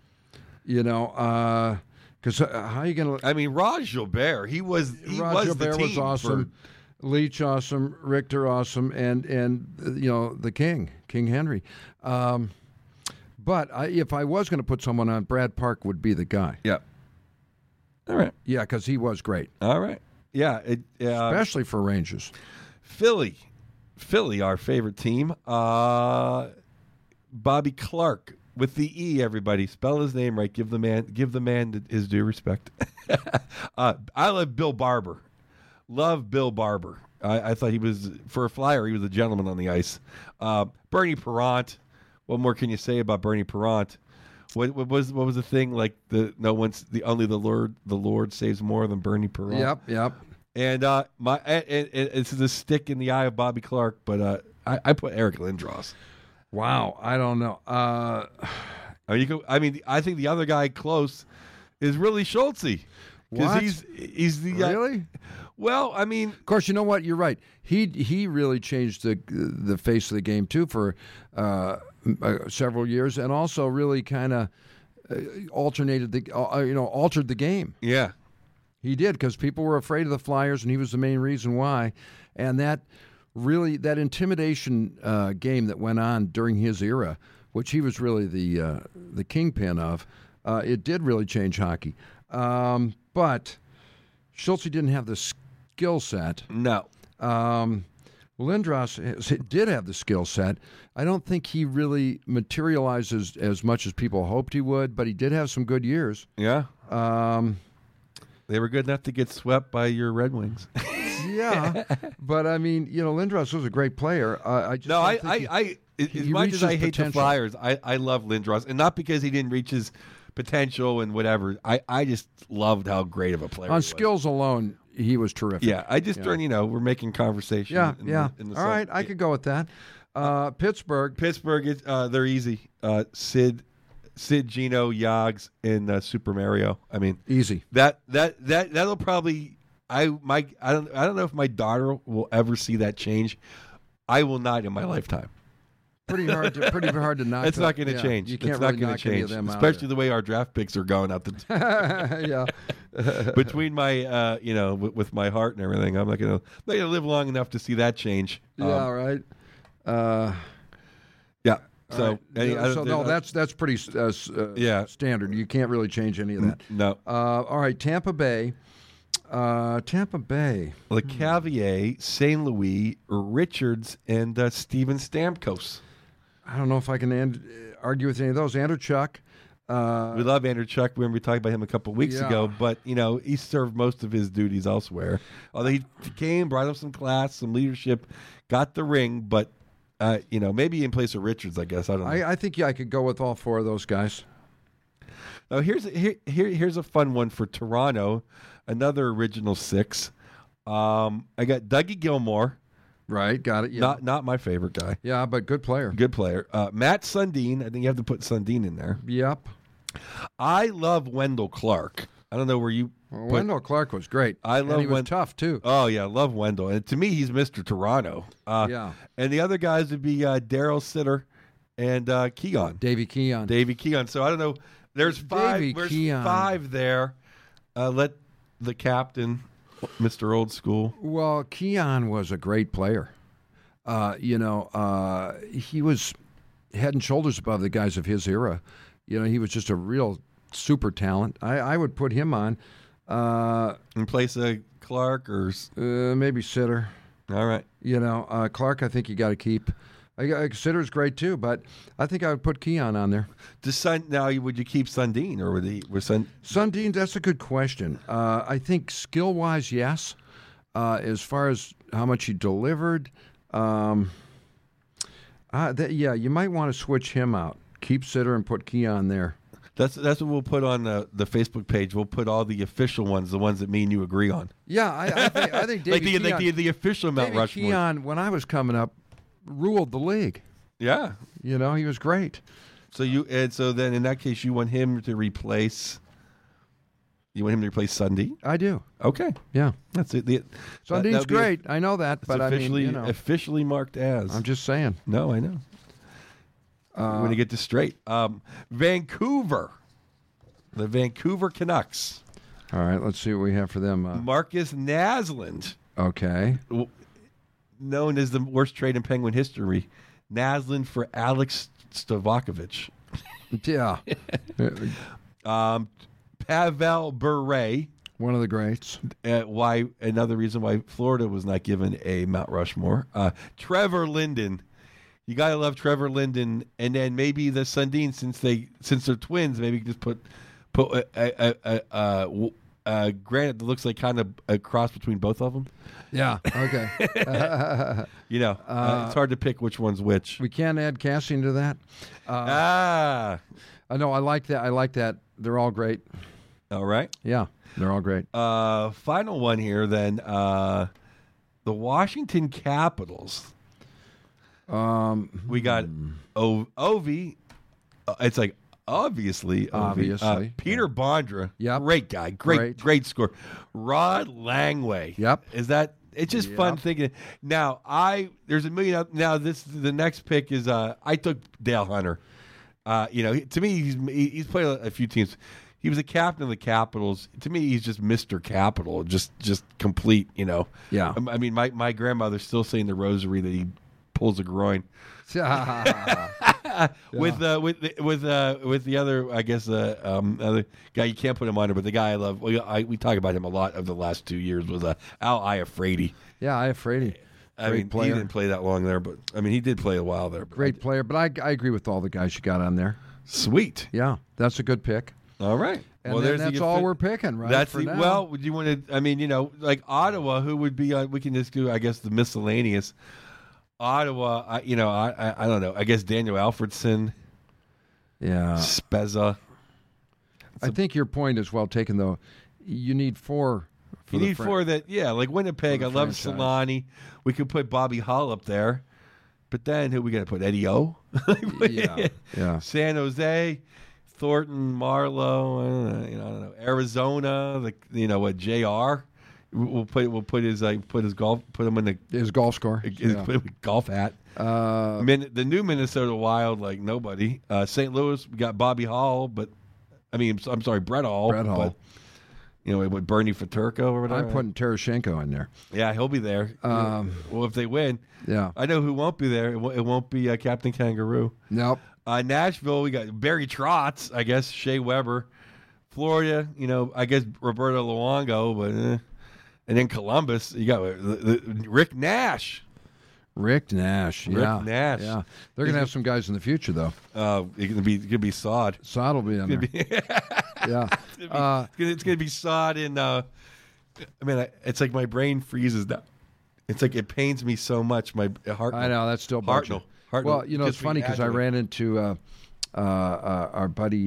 Because how are you going to? I mean, Raj Gilbert. Raj Gilbert the team was awesome. Leach awesome. Richter awesome, and the King Henry. But if I was going to put someone on, Brad Park would be the guy. Yeah. All right. Yeah, because he was great. All right. Yeah. Especially for Rangers. Philly, our favorite team. Bobby Clarke with the E. Everybody spell his name right. Give the man his due respect. I love Bill Barber. Love Bill Barber. I thought he was, for a Flyer, he was a gentleman on the ice. Bernie Parent. What more can you say about Bernie Parent? What was the thing like? Only the Lord saves more than Bernie Parent. Yep. And it's a stick in the eye of Bobby Clarke, but I put Eric Lindros. Wow, I don't know. I think the other guy close is really Schultze. What? He's the really. Well, I mean, of course, you know what? You're right. He really changed the face of the game too for several years, and also really kind of altered the game. Yeah, he did, because people were afraid of the Flyers, and he was the main reason why. And that intimidation game that went on during his era, which he was really the kingpin of, it did really change hockey. But Schultze didn't have the skill set. No. Lindros did have the skill set. I don't think he really materializes as much as people hoped he would, but he did have some good years. Yeah. They were good enough to get swept by your Red Wings. Yeah, but I mean, Lindros was a great player. As much as I hate the Flyers, I love Lindros, and not because he didn't reach his potential and whatever. I just loved how great of a player on he skills alone. He was terrific. Yeah, I just we're making conversation. Yeah. All right, I could go with that. Pittsburgh, they're easy. Sid, Gino, Yogs, and Super Mario. I mean, easy. That'll probably. I don't know if my daughter will ever see that change. I will not in my lifetime. Pretty hard to knock. It's not going to change. You can't it's really not going to change, especially the way our draft picks are going out. Yeah. Between my, with my heart and everything, I'm not going to live long enough to see that change. Yeah. Right. Yeah. So, that's pretty standard. You can't really change any of that. No. All right, Tampa Bay. LeCavier, St. Louis, Richards, and Steven Stamkos. I don't know if I can argue with any of those. Andrew Chuck. We love Andrew Chuck. We talked about him a couple of weeks ago, but he served most of his duties elsewhere. Although he came, brought up some class, some leadership, got the ring, but maybe in place of Richards, I guess. I don't know. I think I could go with all four of those guys. Now here's a fun one for Toronto. Another original six. I got Dougie Gilmour. Right, got it. Yeah. Not my favorite guy. Yeah, but good player. Good player. Matt Sundin. I think you have to put Sundin in there. Yep. I love Wendell Clark. I don't know where you. Wendell Clark was great. I love. He was tough too. Oh yeah, I love Wendell. And to me, he's Mr. Toronto. Yeah. And the other guys would be Daryl Sitter and Keon. Davey Keon. So I don't know. There's five. There's five there. Let the captain, Mr. Old School. Well, Keon was a great player. He was head and shoulders above the guys of his era. He was just a real super talent. I would put him on. In place of Clark or maybe Sitter. All right. Clark, I think you got to keep. Sitter's great too, but I think I would put Keon on there. Now, would you keep Sundin or Sundin? That's a good question. I think skill-wise, yes. As far as how much he delivered, you might want to switch him out. Keep Sitter and put Keon there. That's what we'll put on the Facebook page. We'll put all the official ones, the ones that me and you agree on. Yeah, I think David Keon, the official Mount Rushmore. Keon, when I was coming up, ruled the league. Yeah. He was great. So then in that case you want him to replace You want him to replace Sundin? I do. Okay. Yeah. That's it. Sundin's great. I know that, but officially marked as. I'm just saying. No, I know. I'm going to get this straight. Vancouver. The Vancouver Canucks. All right, let's see what we have for them. Marcus Naslund. Okay. Known as the worst trade in Penguin history. Naslund for Alex Stavakovich. Yeah. Pavel Bure. One of the greats. Another reason why Florida was not given a Mount Rushmore. Trevor Linden. You gotta love Trevor Linden, and then maybe the Sundin, since they're twins, maybe just put granted, it looks like kind of a cross between both of them. Yeah. Okay. It's hard to pick which one's which. We can't add Kassian to that. I know. I like that. I like that. They're all great. All right. Yeah, they're all great. Final one here, then. The Washington Capitals. We got Ovi. It's like obviously. Peter Bondra. Yep. Great guy. Great score. Rod Langway. Yep. Is that? It's just fun thinking. Now there's a million. Now the next pick is I took Dale Hunter. To me he's played a few teams. He was a captain of the Capitals. To me, he's just Mr. Capital, just complete. Yeah. I mean, my grandmother's still saying the rosary that he pulls a groin. With the other, I guess, other guy, you can't put him under, but the guy I love, we talk about him a lot of the last 2 years, was Al Iafrate. Yeah, Iafrate. He didn't play that long there, but I mean, he did play a while there. Great player, but I agree with all the guys you got on there. Sweet. Yeah, that's a good pick. All right. And that's all we're picking, right? That's now. Well, do you want to? I mean, like Ottawa, who would be? We can just do, I guess, the miscellaneous. Ottawa, I don't know. I guess Daniel Alfredson. Yeah. Spezza. I think your point is well taken, though. You need four. You need four that, like Winnipeg. I love Solani. We could put Bobby Hull up there. But then who we got to put? Eddie O? Yeah. San Jose, Thornton, Marlowe, I don't know. Arizona, JR. We'll put his golf, put him in his golf score, his golf hat. The new Minnesota Wild, like nobody. St. Louis, we got Bobby Hall, but I'm sorry, Brett Hall. But, with Bernie Faturko or whatever. I'm putting Tarasenko in there. Yeah, he'll be there. Well, if they win, I know who won't be there. It won't be Captain Kangaroo. Nope. Nashville, we got Barry Trotz, I guess. Shea Weber. Florida, I guess Roberto Luongo, but. And then Columbus, you got Rick Nash. Rick Nash. Yeah. They're going to have some guys in the future, though. It's going to be Sod. Sod will be in there. Yeah. It's going to be Sod in. It's like my brain freezes now. It's like it pains me so much. My heart. I know that's still Hartnell. Well, it's funny because I ran into our buddy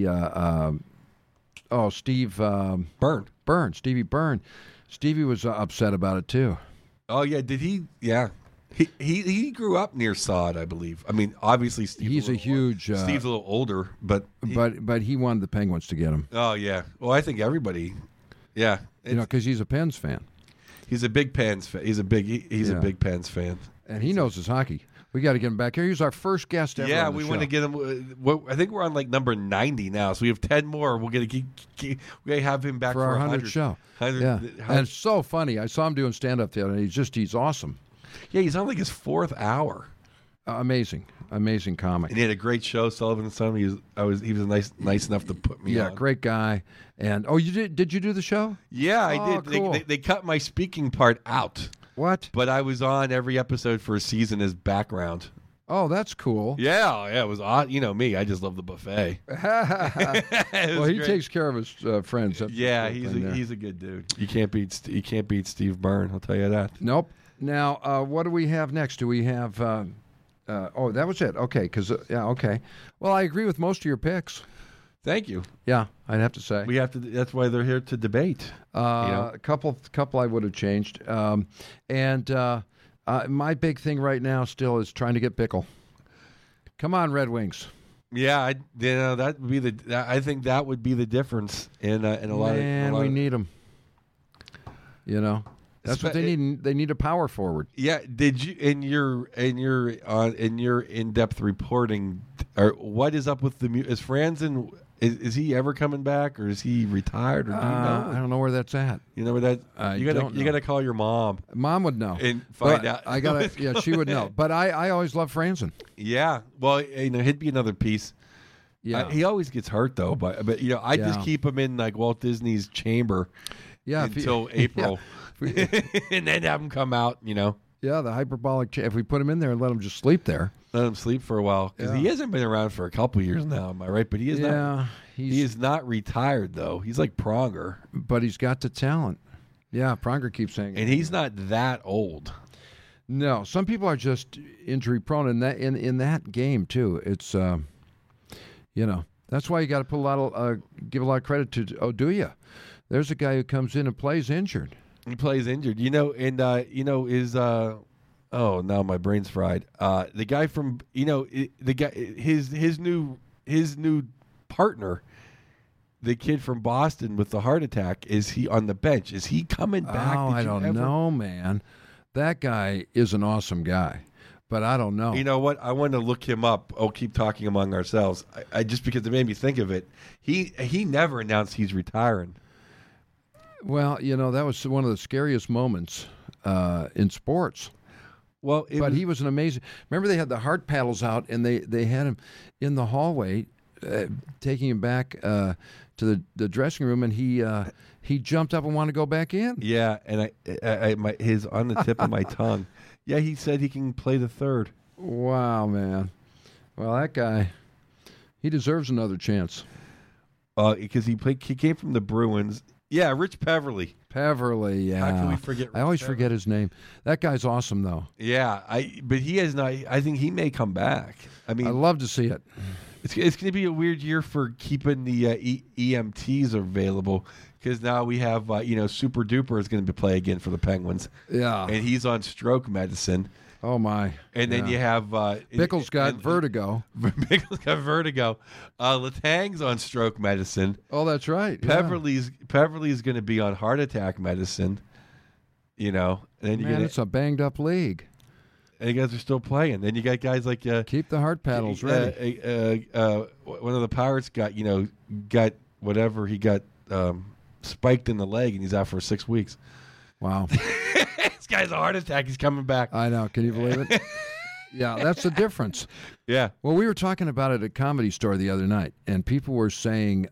Steve Byrne. Stevie Byrne. Stevie was upset about it too. Oh yeah, did he? Yeah, he grew up near Sod, I believe. I mean, obviously Steve's a huge. Steve's a little older, but he wanted the Penguins to get him. Oh yeah, well I think everybody. Yeah, because he's a Pens fan. He's a big Pens fan. He's a big Pens fan, and he knows his hockey. We got to get him back here. He was our first guest ever. Yeah, we want to get him. I think we're on like number 90 now, so we have 10 more. We're gonna we have him back for our 100th show. 100, yeah, and it's so funny. I saw him doing stand up the other day. He's awesome. Yeah, he's on like his 4th hour. Amazing comic. And he had a great show, Sullivan and Son. He was nice enough to put me on. Yeah, great guy. And you did? Did you do the show? Yeah, I did. Cool. They cut my speaking part out. What? But I was on every episode for a season as background. Oh, that's cool. Yeah, it was odd. You know me, I just love the buffet. Well, he takes care of his friends. Yeah, he's a good dude. You can't beat Steve Byrne. I'll tell you that. Nope. Now, what do we have next? Do we have? That was it. Okay, okay. Well, I agree with most of your picks. Thank you. Yeah, I'd have to say we have to. That's why they're here to debate. A couple I would have changed, and my big thing right now still is trying to get Bickle. Come on, Red Wings. Yeah, that would be I think that would be the difference in a lot of. Man, we need them. That's what they need. They need a power forward. Yeah. Did you in your in-depth reporting? Or what is up with is Franzen? Is he ever coming back, or is he retired, or do you know? I don't know where that's at. You know where that? You gotta call your mom. Mom would know and find out. I gotta. Yeah, she would know. But I always loved Franzen. Yeah. Well, he'd be another piece. Yeah. He always gets hurt though, but I just keep him in like Walt Disney's chamber. Yeah. Until April, and then have him come out. Yeah, the hyperbolic. If we put him in there and let him just sleep there. Let him sleep for a while because he hasn't been around for a couple years now. Am I right? But he is not. He is not retired though. He's like Pronger, but he's got the talent. Yeah, Pronger keeps saying, and he's not that old. No, some people are just injury prone, and that in that game too. It's that's why you got to put give a lot of credit to Oduya. There's a guy who comes in and plays injured. He plays injured, is oh, now my brain's fried. The guy from the guy his new partner, the kid from Boston with the heart attack, is he on the bench? Is he coming back? Oh, I don't know, man. That guy is an awesome guy, but I don't know. You know what? I want to look him up. Oh, keep talking among ourselves. I just because it made me think of it. He never announced he's retiring. Well, that was one of the scariest moments in sports. Well, he was an amazing. Remember, they had the heart paddles out, and they had him in the hallway, taking him back to the dressing room, and he jumped up and wanted to go back in. Yeah, and his on the tip of my tongue. Yeah, he said he can play the third. Wow, man. Well, that guy, he deserves another chance. Because he came from the Bruins. Yeah, Rich Peverly. Peverly, yeah. How can we forget? I always forget his name. That guy's awesome, though. Yeah, but he has not. I think he may come back. I mean, I'd love to see it. It's going to be a weird year for keeping the EMTs available because now we have Super Duper is going to play again for the Penguins. Yeah, and he's on stroke medicine. Oh my! And then you have Bickle's got vertigo. Bickle's got vertigo. Letang's on stroke medicine. Oh, that's right. Peverly's going to be on heart attack medicine. And then it's a banged up league. And you guys are still playing. Then you got guys like keep the heart paddles ready. One of the Pirates got whatever he got spiked in the leg, and he's out for 6 weeks. Wow. This guy's a heart attack. He's coming back. I know. Can you believe it? Yeah, that's the difference. Yeah. Well, we were talking about it at Comedy Store the other night, and people were saying,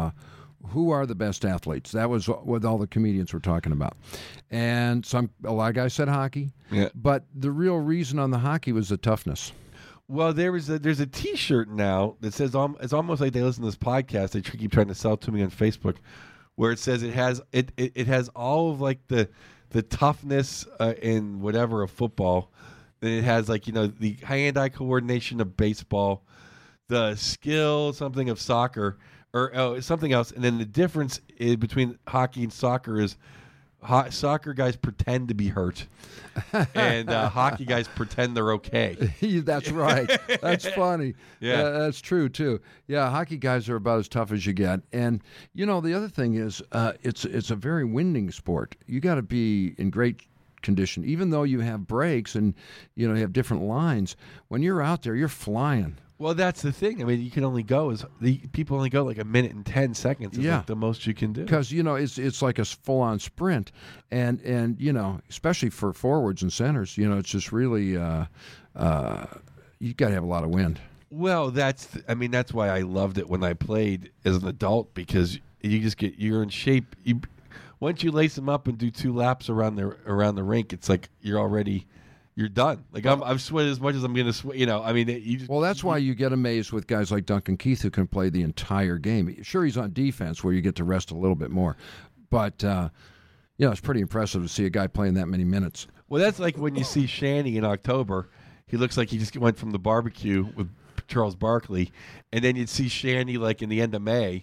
who are the best athletes? That was what all the comedians were talking about. And a lot of guys said hockey. Yeah. But the real reason on the hockey was the toughness. Well, there's a T-shirt now that says it's almost like they listen to this podcast. They keep trying to sell it to me on Facebook, where it says it has all of like the toughness in whatever of football. Then it has like the hand-eye coordination of baseball, the skill something of soccer, or something else. And then the difference between hockey and soccer is soccer guys pretend to be hurt, and hockey guys pretend they're okay. That's right. That's funny. Yeah, that's true too. Yeah, hockey guys are about as tough as you get. And the other thing is, it's a very winding sport. You got to be in great condition, even though you have breaks and you have different lines. When you're out there, you're flying. Well, that's the thing. I mean, you can only go people only go like a minute and 10 seconds. Is like the most you can do. Because it's like a full-on sprint, and especially for forwards and centers, it's just really you got to have a lot of wind. Well, that's why I loved it when I played as an adult, because you're in shape. Once you lace them up and do 2 laps around the rink, it's like you're done. Like I've sweated as much as I'm going to sweat. Well, that's why you get amazed with guys like Duncan Keith, who can play the entire game. Sure, he's on defense where you get to rest a little bit more, but it's pretty impressive to see a guy playing that many minutes. Well, that's like when you see Shanny in October. He looks like he just went from the barbecue with Charles Barkley, and then you'd see Shanny like in the end of May.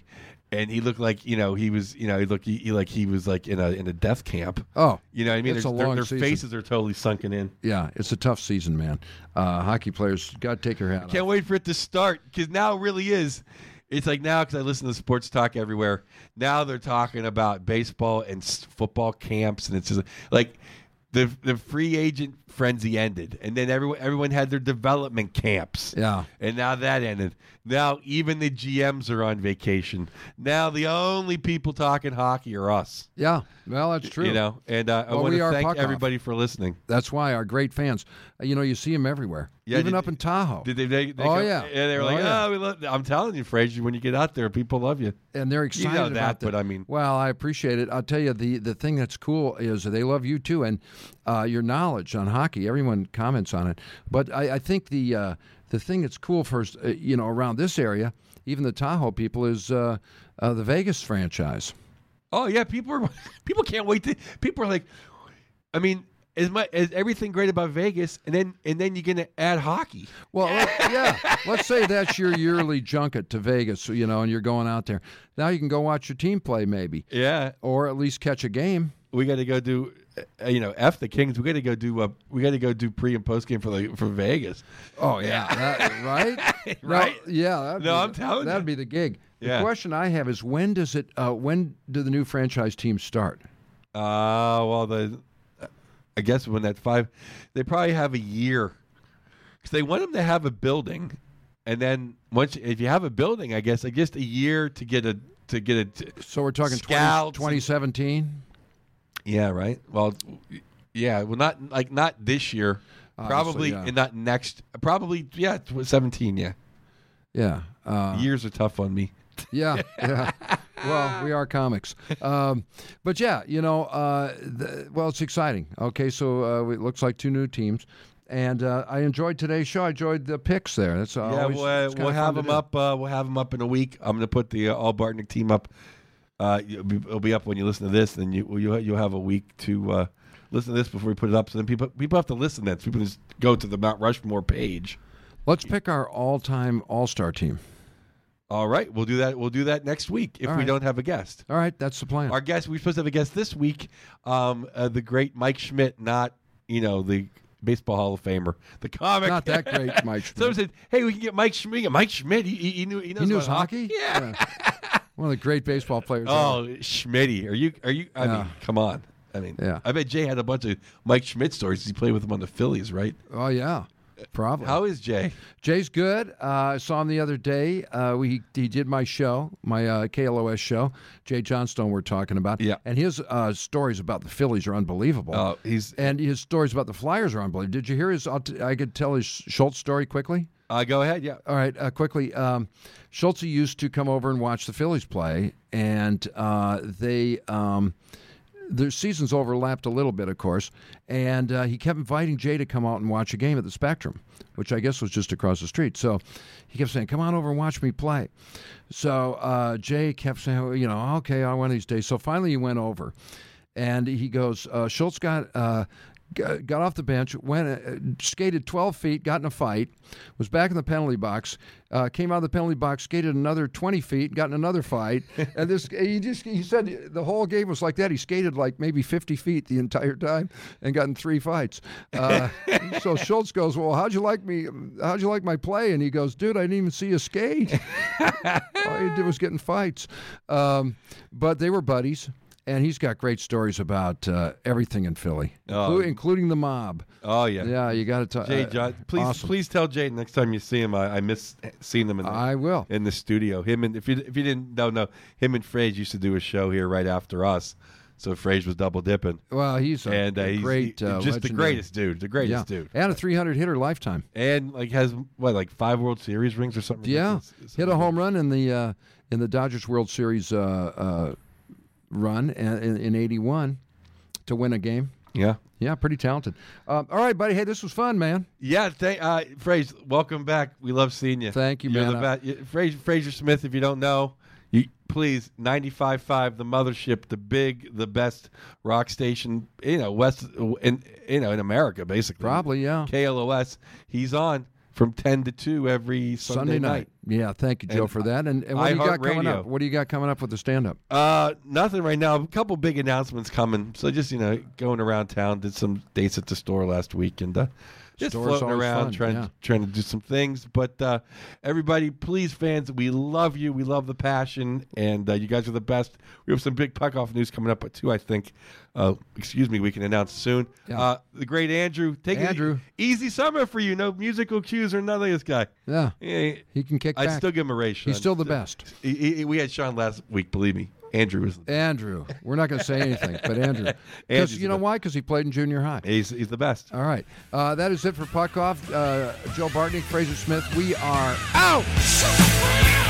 And he looked like he was he was like in a death camp. Oh, you know what I mean? It's a long their season. faces are totally sunken in. Yeah, it's a tough season, man. Hockey players got to take your hat off. Can't wait for it to start because now it really is. It's like now because I listen to sports talk everywhere. Now they're talking about baseball and football camps, and it's just like the free agent frenzy ended, and then everyone had their development camps. Yeah, and now that ended. Now even the GMs are on vacation. Now the only people talking hockey are us. Yeah, well, that's true. And I want to thank everybody for listening. That's why our great fans. You see them everywhere. Yeah, even up in Tahoe. Did they oh come, yeah, and they were we love. I'm telling you, Frazier, when you get out there, people love you, and they're excited about that. But I mean, well, I appreciate it. I'll tell you the thing that's cool is they love you too, and your knowledge on hockey. Everyone comments on it, but I think the thing that's cool first, around this area, even the Tahoe people, is the Vegas franchise. Oh yeah, people can't wait to. People are like, I mean, is everything great about Vegas, and then you're gonna add hockey. Well, let's say that's your yearly junket to Vegas, and you're going out there. Now you can go watch your team play, maybe. Yeah, or at least catch a game. We got to go do. F the Kings. We got to go do. We got to go do pre and post game for Vegas. Oh yeah, right, right. No, yeah, I'm telling you, that'd be the gig. The question I have is when do the new franchise teams start? I guess when that 5, they probably have a year because they want them to have a building, and then if you have a building, I guess a year to get a. So we're talking 2017. Yeah, right. Well, yeah. Well, not this year. Probably and not next. Probably 17. Yeah. Yeah. Years are tough on me. Yeah. Well, we are comics. But yeah, it's exciting. Okay, so it looks like 2 new teams. And I enjoyed today's show. I enjoyed the picks there. That's always, we'll have them up. We'll have them up in a week. I'm going to put the All Bartnick team up. It'll be up when you listen to this. Then you'll have a week to listen to this before we put it up. So then people have to listen. Then people just go to the Mount Rushmore page. Let's pick our all-time All-Star team. All right, we'll do that. We'll do that next week if we don't have a guest. All right, that's the plan. Our guest, we're supposed to have a guest this week. The great Mike Schmidt, not the Baseball Hall of Famer, the comic. Not that great, Mike Schmidt. Someone said, "Hey, we can get Mike Schmidt." Mike Schmidt, he knows hockey. Yeah. One of the great baseball players. Oh, Schmitty, are you? I mean, come on. I mean, I bet Jay had a bunch of Mike Schmidt stories. He played with him on the Phillies, right? Oh yeah. Probably. How is Jay? Jay's good. I saw him the other day. He did my show, my KLOS show. Jay Johnstone we're talking about. Yeah. And his stories about the Phillies are unbelievable. And his stories about the Flyers are unbelievable. Did you hear his? I could tell his Schultz story quickly. Go ahead. Yeah. All right. Quickly. Schultz used to come over and watch the Phillies play, and their seasons overlapped a little bit, of course, and he kept inviting Jay to come out and watch a game at the Spectrum, which I guess was just across the street. So he kept saying, "Come on over and watch me play." So Jay kept saying, "Okay, on one of these days." So finally he went over, and he goes, Schultz got off the bench, went skated 12 feet, got in a fight, was back in the penalty box, came out of the penalty box, skated another 20 feet, got in another fight, and he said the whole game was like that. He skated like maybe 50 feet the entire time and got in 3 fights. So Schultz goes, "Well, how'd you like me? How'd you like my play?" And he goes, "Dude, I didn't even see you skate. All you did was get in fights." But they were buddies. And he's got great stories about everything in Philly, including the mob. Oh yeah, yeah. You got to talk. Jay, John, please tell Jay next time you see him. I miss seeing him. I will in the studio. Him and if you didn't know, him and Frage used to do a show here right after us. So Frage was double dipping. Well, he's a great, just the greatest dude, dude, and a 300 hitter lifetime, and has 5 World Series rings or something. Yeah, hit a home run in the Dodgers World Series. Run in 81 to win a game. Yeah, pretty talented. All right, buddy. Hey, this was fun, man. Yeah, Frazier, welcome back. We love seeing you. Thank you, man. Frazier Smith, if you don't know, please, 95.5, the mothership, the best rock station, west in America, basically. Probably, yeah. KLOS. He's on. from 10 to 2 every Sunday night. Yeah, thank you, Joe, for that. And what do you got coming up? What do you got coming up with the stand-up? Nothing right now. A couple big announcements coming. So just, going around town. Did some dates at the store last week and just floating around trying to do some things. But everybody, please, fans, we love you. We love the passion, and you guys are the best. We have some big puck-off news coming up, too, I think. We can announce soon. Yeah. The great Andrew. Andrew. Easy summer for you. No musical cues or nothing, this guy. Yeah. He can kick back. I'd still give him a raise, Sean. He's still the best. We had Sean last week, believe me. Andrew. We're not going to say anything, but Andrew. Because you know why? Because he played in junior high. He's the best. All right. That is it for Puck Off. Joe Bartnick, Fraser Smith. We are out.